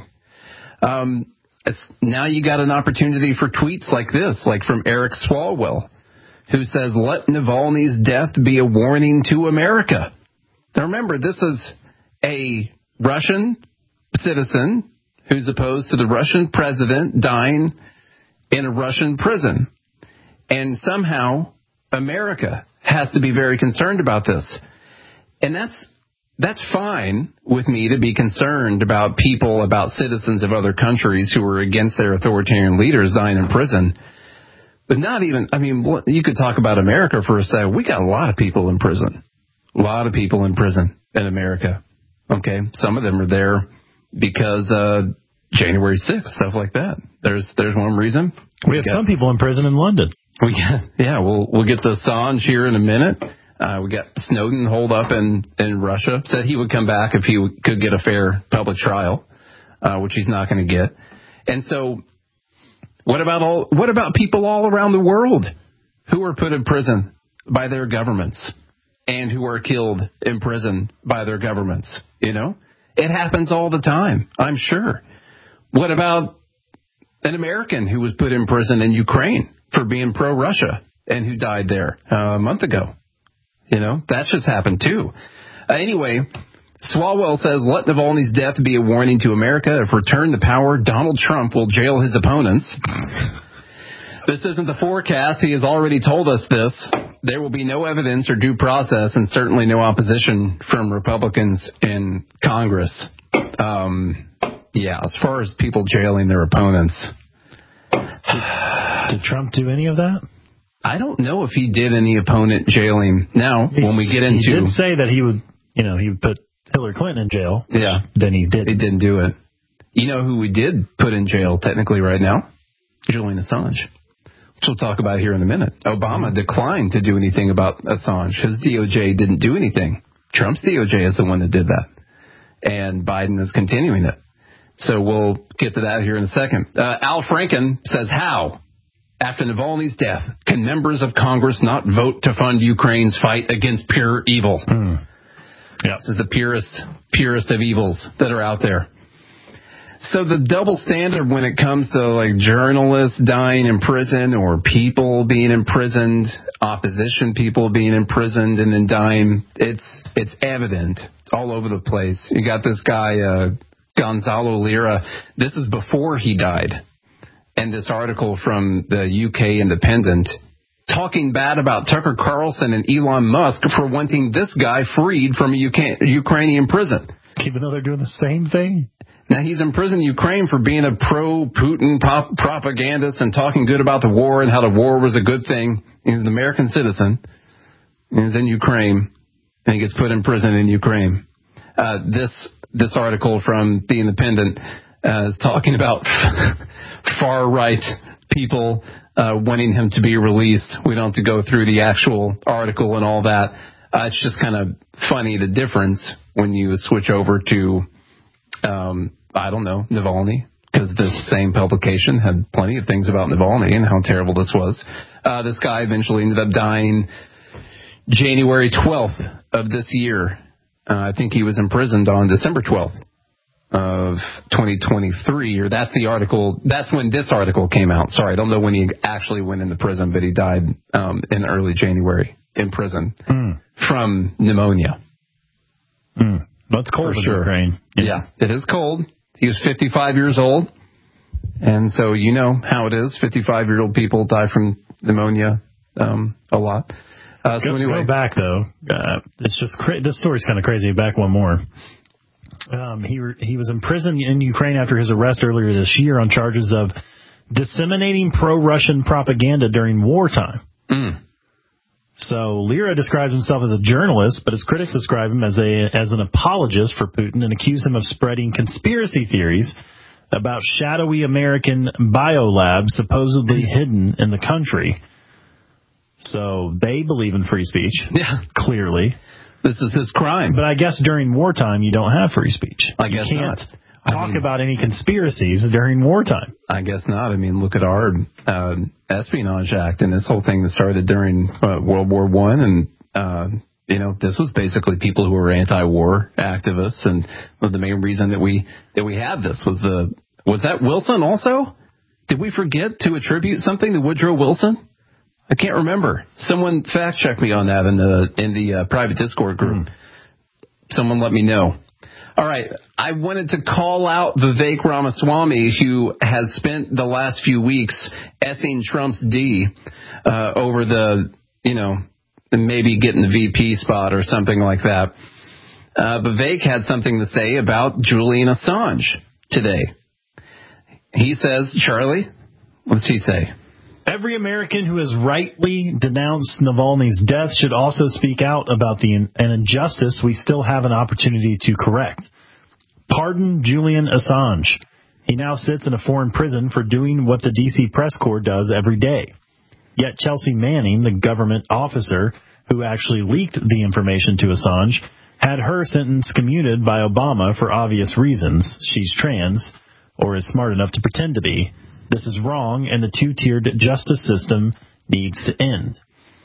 S3: Um, it's, now you got an opportunity for tweets like this, like from Eric Swalwell, who says, let Navalny's death be a warning to America. Now remember, this is a Russian citizen who's opposed to the Russian president dying in a Russian prison. And somehow America has to be very concerned about this. And that's that's fine with me to be concerned about people, about citizens of other countries who are against their authoritarian leaders dying in prison. But not even, I mean, you could talk about America for a second. We got a lot of people in prison. A lot of people in prison in America. Okay? Some of them are there because uh, January sixth, stuff like that. There's there's one reason.
S4: We have got, some people in prison in London.
S3: We got, yeah, we'll we'll get to Assange here in a minute. Uh, we got Snowden holed up in, in Russia. Said he would come back if he w- could get a fair public trial, uh, which he's not going to get. And so, what about all? What about people all around the world who are put in prison by their governments and who are killed in prison by their governments? You know, it happens all the time, I'm sure. What about an American who was put in prison in Ukraine for being pro-Russia and who died there uh, a month ago? You know, that just happened too. Uh, anyway, Swalwell says, let Navalny's death be a warning to America. If returned to power, Donald Trump will jail his opponents. This isn't the forecast. He has already told us this. There will be no evidence or due process and certainly no opposition from Republicans in Congress. Um, yeah, as far as people jailing their opponents.
S4: Did, did Trump do any of that?
S3: I don't know if he did any opponent jailing. Now, He's, when we get into...
S4: He did say that he would, you know, he would put Hillary Clinton in jail.
S3: Yeah.
S4: Then he didn't.
S3: He didn't do it. You know who we did put in jail technically right now? Julian Assange. Which we'll talk about here in a minute. Obama mm-hmm. declined to do anything about Assange. His D O J didn't do anything. Trump's D O J is the one that did that. And Biden is continuing it. So we'll get to that here in a second. Uh, Al Franken says, how? After Navalny's death, can members of Congress not vote to fund Ukraine's fight against pure evil?
S4: Mm. Yeah.
S3: This is the purest, purest of evils that are out there. So the double standard when it comes to like journalists dying in prison or people being imprisoned, opposition people being imprisoned and then dying, it's it's evident. It's all over the place. You got this guy, uh, Gonzalo Lira. This is before he died. And this article from the U K Independent talking bad about Tucker Carlson and Elon Musk for wanting this guy freed from a U K, Ukrainian prison.
S4: Even though they're doing the same thing?
S3: Now, he's in prison in Ukraine for being a pro-Putin pop- propagandist and talking good about the war and how the war was a good thing. He's an American citizen. He's in Ukraine, and he gets put in prison in Ukraine. Uh, this this article from The Independent uh, is talking about far-right people uh, wanting him to be released. We don't have to go through the actual article and all that. Uh, it's just kind of funny, the difference when you switch over to, um, I don't know, Navalny, because because this same publication had plenty of things about Navalny and how terrible this was. Uh, this guy eventually ended up dying January twelfth of this year. Uh, I think he was imprisoned on December twelfth of twenty twenty-three, or that's the article. That's when this article came out. Sorry, I don't know when he actually went into prison, but he died um, in early January in prison mm. from pneumonia.
S4: Mm. That's cold
S3: for
S4: in
S3: sure.
S4: Ukraine.
S3: Yeah. yeah, it is cold. He was fifty-five years old, and so you know how it is. fifty-five-year-old people die from pneumonia um, a lot. Uh, so
S4: go,
S3: anyway,
S4: go back though. Uh, it's just cra- this story's kind of crazy. Back one more. Um, he re- he was imprisoned in Ukraine after his arrest earlier this year on charges of disseminating pro-Russian propaganda during wartime.
S3: Mm.
S4: So Lira describes himself as a journalist, but his critics describe him as a as an apologist for Putin and accuse him of spreading conspiracy theories about shadowy American biolabs supposedly hidden in the country. So they believe in free speech.
S3: Yeah,
S4: clearly.
S3: This is his crime.
S4: But I guess during wartime you don't have free speech.
S3: I guess
S4: you can't
S3: not.
S4: talk I mean, about any conspiracies during wartime.
S3: I guess not. I mean, look at our uh, Espionage Act and this whole thing that started during uh, World War One, and uh, you know, this was basically people who were anti-war activists, and well, the main reason that we that we had this was the was that Wilson also? Did we forget to attribute something to Woodrow Wilson? I can't remember. Someone fact check me on that in the in the uh, private Discord group. Mm. Someone let me know. All right, I wanted to call out Vivek Ramaswamy, who has spent the last few weeks essing Trump's D uh, over the, you know, maybe getting the V P spot or something like that. Uh, Vivek had something to say about Julian Assange today. He says, Charlie, what's he say?
S4: Every American who has rightly denounced Navalny's death should also speak out about the an injustice we still have an opportunity to correct. Pardon Julian Assange. He now sits in a foreign prison for doing what the D C press corps does every day. Yet Chelsea Manning, the government officer who actually leaked the information to Assange, had her sentence commuted by Obama for obvious reasons. She's trans, or is smart enough to pretend to be. This is wrong, and the two-tiered justice system needs to end.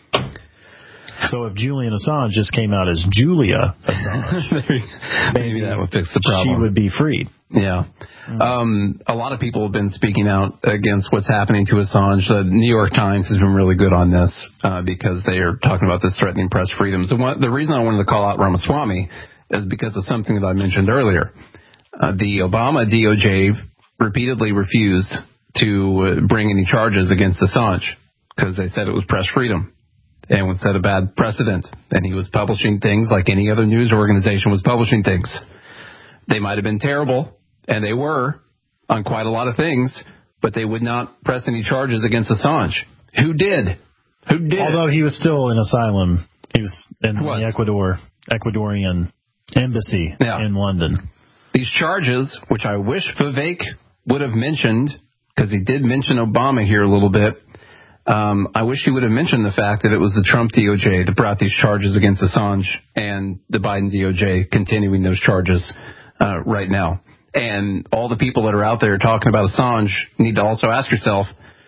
S4: So if Julian Assange just came out as Julia Assange,
S3: maybe that would fix the problem.
S4: She would be freed.
S3: Yeah. Mm-hmm. Um, a lot of people have been speaking out against what's happening to Assange. The New York Times has been really good on this uh, because they are talking about this threatening press freedoms. And one, the reason I wanted to call out Ramaswamy is because of something that I mentioned earlier. Uh, the Obama D O J repeatedly refused to bring any charges against Assange because they said it was press freedom and would set a bad precedent. And he was publishing things like any other news organization was publishing things. They might have been terrible, and they were on quite a lot of things, but they would not press any charges against Assange. Who did? Who did?
S4: Although he was still in asylum. He was in what? the Ecuador, Ecuadorian embassy yeah. in London.
S3: These charges, which I wish Vivek would have mentioned, because he did mention Obama here a little bit. Um, I wish he would have mentioned the fact that it was the Trump D O J that brought these charges against Assange and the Biden D O J continuing those charges uh, right now. And all the people that are out there talking about Assange need to also ask yourself,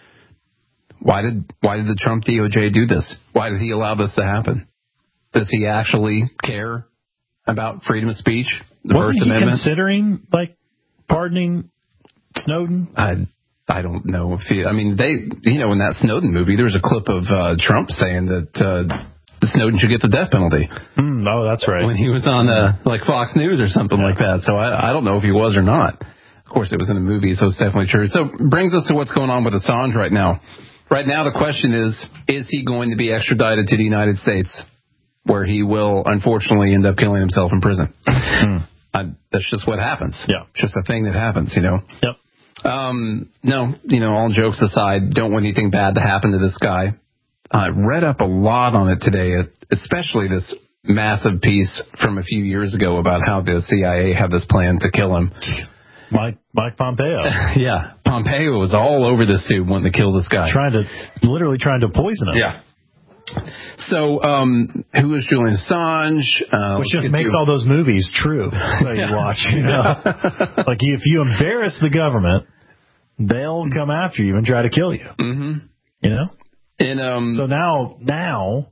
S3: why did why did the Trump D O J do this? Why did he allow this to happen? Does he actually care about freedom of speech, the
S4: Wasn't
S3: First
S4: he
S3: Amendment?
S4: Considering like pardoning Snowden?
S3: I I don't know if he, I mean, they, you know, in that Snowden movie, there was a clip of uh, Trump saying that uh, Snowden should get the death penalty.
S4: Mm, oh, that's right.
S3: When he was on uh, like Fox News or something yeah. like that. So I, I don't know if he was or not. Of course, it was in a movie, so it's definitely true. So brings us to what's going on with Assange right now. Right now, the question is, is he going to be extradited to the United States, where he will unfortunately end up killing himself in prison? Mm. I, that's just what happens.
S4: Yeah.
S3: It's just a thing that happens, you know.
S4: Yep.
S3: Um, no, you know, all jokes aside, don't want anything bad to happen to this guy. I read up a lot on it today, especially this massive piece from a few years ago about how the C I A had this plan to kill him.
S4: Mike, Mike Pompeo.
S3: Yeah, Pompeo was all over this dude wanting to kill this guy.
S4: Trying to, literally trying to poison him.
S3: Yeah. So, um, who is Julian Assange? Uh,
S4: Which just makes you... all those movies true that you watch. You know? Like, if you embarrass the government, they'll come after you and try to kill you.
S3: Mm-hmm.
S4: You know?
S3: And um,
S4: so now, now,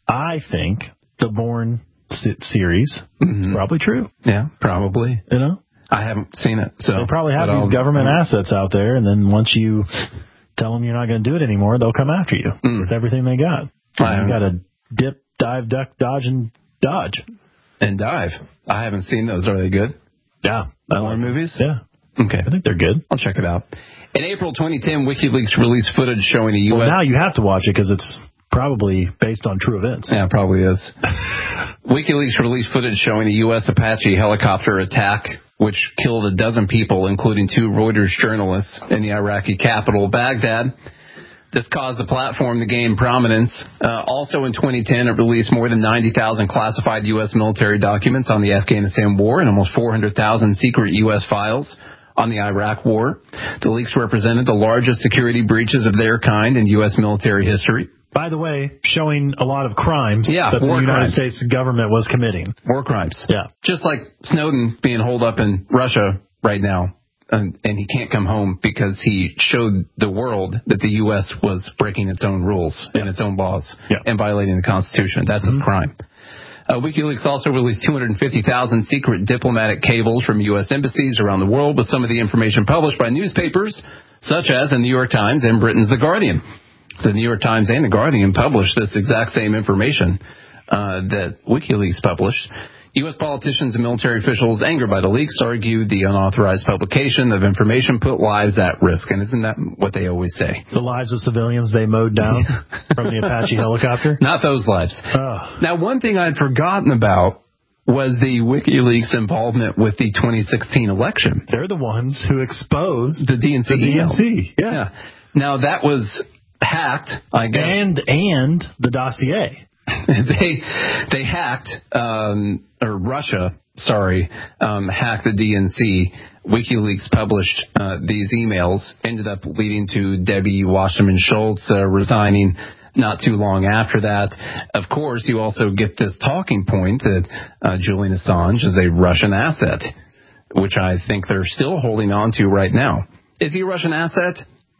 S4: I think the Bourne series mm-hmm. is probably true.
S3: Yeah, probably.
S4: You know?
S3: I haven't seen it. So
S4: they probably have these
S3: I'll,
S4: government I'll, assets out there, and then once you tell them you're not going to do it anymore, they'll come after you mm. with everything they got. You got to dip, dive, duck, dodge, and dodge.
S3: And dive. I haven't seen those. Are they good?
S4: Yeah.
S3: More movies?
S4: Yeah.
S3: Okay.
S4: I think they're good.
S3: I'll check it out. In April twenty ten, WikiLeaks released footage showing a U S...
S4: Well, now you have to watch it because it's probably based on true events.
S3: Yeah, it probably is. WikiLeaks released footage showing a U S Apache helicopter attack which killed a dozen people, including two Reuters journalists in the Iraqi capital, Baghdad. This caused the platform to gain prominence. Uh, also in twenty ten, it released more than ninety thousand classified U S military documents on the Afghanistan war and almost four hundred thousand secret U S files on the Iraq war. The leaks represented the largest security breaches of their kind in U S military history.
S4: By the way, showing a lot of crimes
S3: yeah,
S4: that the United
S3: crimes.
S4: States government was committing.
S3: War crimes.
S4: Yeah.
S3: Just like Snowden being holed up in Russia right now. And, and he can't come home because he showed the world that the U S was breaking its own rules yeah. and its own laws
S4: yeah.
S3: and violating the Constitution. That's mm-hmm. his crime. Uh, WikiLeaks also released two hundred fifty thousand secret diplomatic cables from U S embassies around the world with some of the information published by newspapers such as the New York Times and Britain's The Guardian. The New York Times and The Guardian published this exact same information uh, that WikiLeaks published. U S politicians and military officials angered by the leaks argued the unauthorized publication of information put lives at risk. And isn't that what they always say?
S4: The lives of civilians they mowed down from the Apache helicopter?
S3: Not those lives.
S4: Oh.
S3: Now, one thing I'd forgotten about was the WikiLeaks involvement with the twenty sixteen election.
S4: They're the ones who exposed
S3: the D N C.
S4: The D N C, yeah.
S3: yeah. Now, that was hacked, I guess.
S4: And, and the dossier.
S3: they they hacked, um, or Russia, sorry, um, hacked the D N C. WikiLeaks published uh, these emails, ended up leading to Debbie Wasserman Schultz uh, resigning not too long after that. Of course, you also get this talking point that uh, Julian Assange is a Russian asset, which I think they're still holding on to right now. Is he a Russian asset?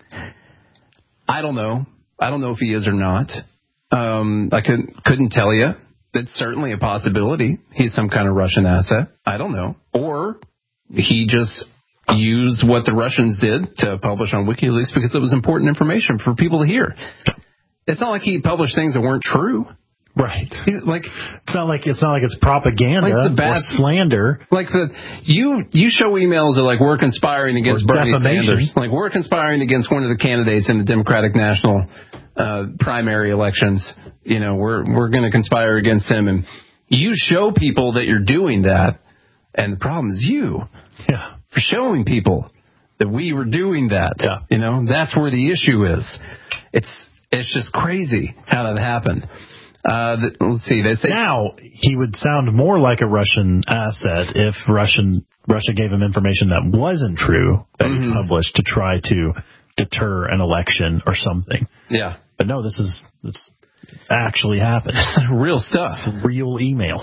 S3: I don't know. I don't know if he is or not. Um, I couldn't, couldn't tell you. It's certainly a possibility. He's some kind of Russian asset. I don't know. Or he just used what the Russians did to publish on WikiLeaks because it was important information for people to hear. It's not like he published things that weren't true.
S4: Right.
S3: Like
S4: it's not like it's not like it's propaganda
S3: like the bad,
S4: or slander.
S3: Like the you you show emails that like we're conspiring against Bernie Sanders. Like we're conspiring against one of the candidates in the Democratic National uh, primary elections. You know, we're we're going to conspire against him, and you show people that you're doing that, and the problem is you.
S4: Yeah.
S3: For showing people that we were doing that.
S4: Yeah.
S3: You know, that's where the issue is. It's it's just crazy how that happened. Uh, the, let's see. They say
S4: now he would sound more like a Russian asset if Russian Russia gave him information that wasn't true that mm-hmm. he published to try to deter an election or something.
S3: Yeah,
S4: but no, this is this actually happened.
S3: Real stuff.
S4: It's real emails.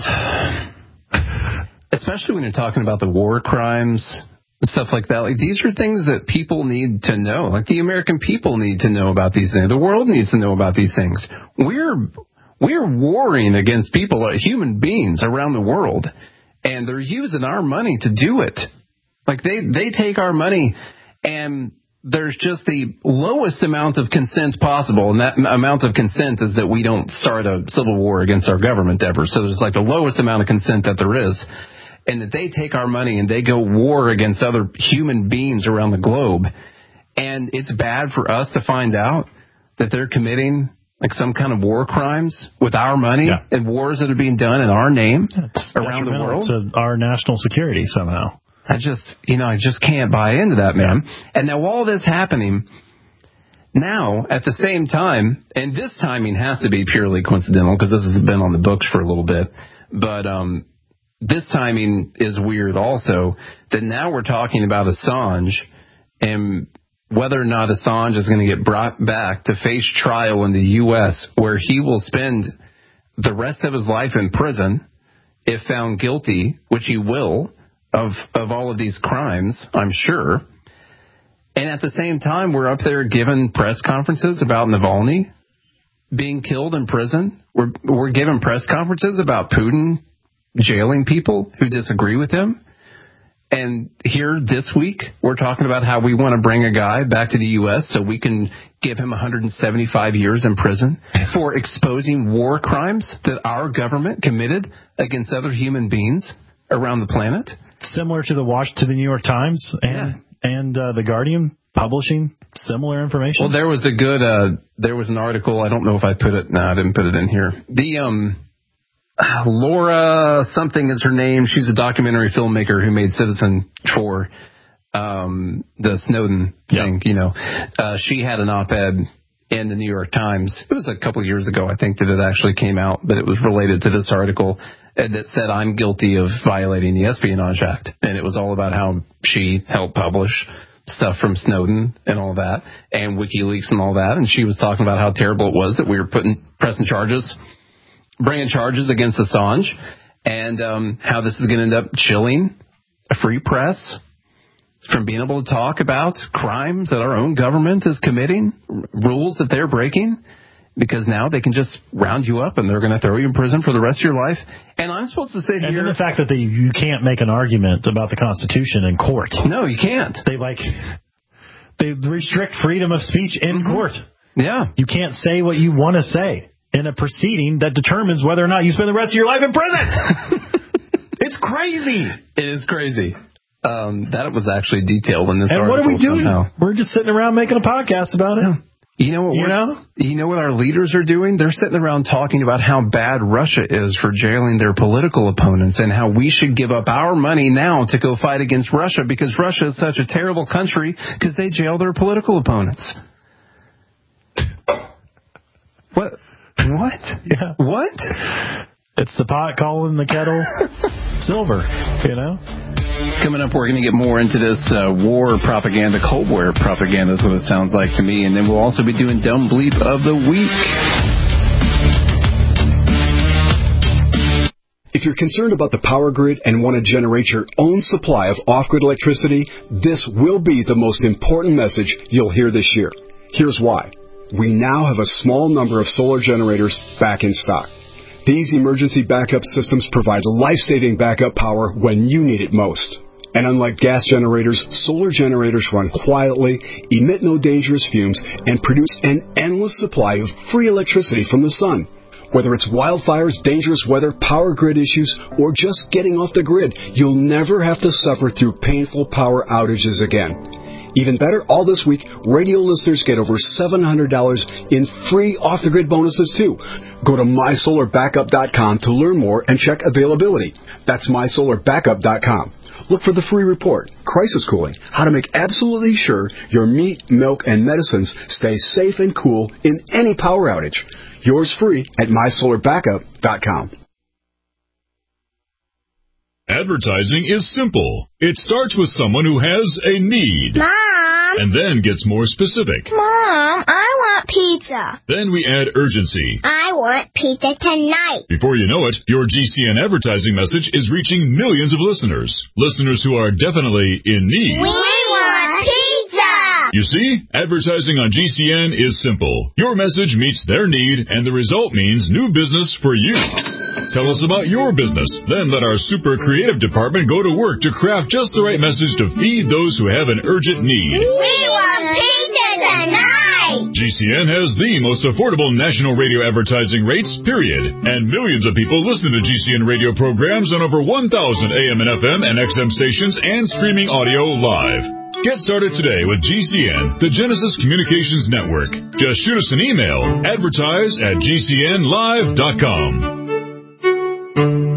S3: Especially when you're talking about the war crimes. Stuff like that. Like these are things that people need to know. Like the American people need to know about these things. The world needs to know about these things. We're we're warring against people, human beings around the world, and they're using our money to do it. Like they they take our money, and there's just the lowest amount of consent possible, and that amount of consent is that we don't start a civil war against our government ever. So there's like the lowest amount of consent that there is. And that they take our money and they go war against other human beings around the globe. And it's bad for us to find out that they're committing like some kind of war crimes with our money yeah. and wars that are being done in our name
S4: it's
S3: around the world.
S4: To our national security somehow.
S3: I just, you know, I just can't buy into that, man. Yeah. And now all this happening now at the same time, and this timing has to be purely coincidental because this has been on the books for a little bit, but, um, this timing is weird also, that now we're talking about Assange and whether or not Assange is going to get brought back to face trial in the U S where he will spend the rest of his life in prison if found guilty, which he will, of, of all of these crimes, I'm sure. And at the same time, we're up there giving press conferences about Navalny being killed in prison. We're, we're giving press conferences about Putin jailing people who disagree with him. And here this week, we're talking about how we want to bring a guy back to the U S so we can give him one hundred seventy-five years in prison for exposing war crimes that our government committed against other human beings around the planet.
S4: Similar to the watch to the New York Times and yeah. and uh, the Guardian publishing similar information.
S3: Well, there was a good uh, there was an article. I don't know if I put it. No, I didn't put it in here. The um. Laura something is her name. She's a documentary filmmaker who made Citizen for um, the Snowden thing, yeah. you know. Uh, she had an op-ed in the New York Times. It was a couple of years ago, I think, that it actually came out, but it was related to this article that said I'm guilty of violating the Espionage Act. And it was all about how she helped publish stuff from Snowden and all that, and WikiLeaks and all that. And she was talking about how terrible it was that we were putting pressing charges bringing charges against Assange, and um, how this is going to end up chilling a free press from being able to talk about crimes that our own government is committing, r- rules that they're breaking, because now they can just round you up and they're going to throw you in prison for the rest of your life. And I'm supposed to sit
S4: and
S3: here...
S4: And then the fact that they, you can't make an argument about the Constitution in court.
S3: No, you can't.
S4: They, like, they restrict freedom of speech in mm-hmm. court.
S3: Yeah.
S4: You can't say what you want to say in a proceeding that determines whether or not you spend the rest of your life in prison. It's crazy.
S3: It is crazy. Um, that was actually detailed in this
S4: and
S3: article.
S4: And what are we doing?
S3: Somehow.
S4: We're just sitting around making a podcast about it.
S3: Yeah. You know what?
S4: You
S3: we're,
S4: know?
S3: You know what our leaders are doing? They're sitting around talking about how bad Russia is for jailing their political opponents and how we should give up our money now to go fight against Russia because Russia is such a terrible country because they jail their political opponents. What? What?
S4: Yeah.
S3: What?
S4: It's the pot calling the kettle silver, you know?
S3: Coming up, we're going to get more into this uh, war propaganda, Cold War propaganda is what it sounds like to me. And then we'll also be doing Dumb Bleep of the Week.
S12: If you're concerned about the power grid and want to generate your own supply of off-grid electricity, this will be the most important message you'll hear this year. Here's why. We now have a small number of solar generators back in stock. These emergency backup systems provide life-saving backup power when you need it most. And unlike gas generators, solar generators run quietly, emit no dangerous fumes, and produce an endless supply of free electricity from the sun. Whether it's wildfires, dangerous weather, power grid issues, or just getting off the grid, you'll never have to suffer through painful power outages again. Even better, all this week, radio listeners get over seven hundred dollars in free off-the-grid bonuses, too. Go to my solar backup dot com to learn more and check availability. That's my solar backup dot com. Look for the free report, Crisis Cooling, how to make absolutely sure your meat, milk, and medicines stay safe and cool in any power outage. Yours free at my solar backup dot com.
S6: Advertising is simple. It starts with someone who has a need.
S13: Mom!
S6: And then gets more specific.
S13: Mom, I want pizza.
S6: Then we add urgency.
S13: I want pizza tonight.
S6: Before you know it, your G C N advertising message is reaching millions of listeners. Listeners who are definitely in need.
S13: We want pizza!
S6: You see, advertising on G C N is simple. Your message meets their need, and the result means new business for you. Tell us about your business. Then let our super creative department go to work to craft just the right message to feed those who have an urgent need.
S13: We want pizza tonight!
S6: G C N has the most affordable national radio advertising rates, period. And millions of people listen to G C N radio programs on over one thousand A M and F M and X M stations and streaming audio live. Get started today with G C N, the Genesis Communications Network. Just shoot us an email, advertise at G C N live dot com.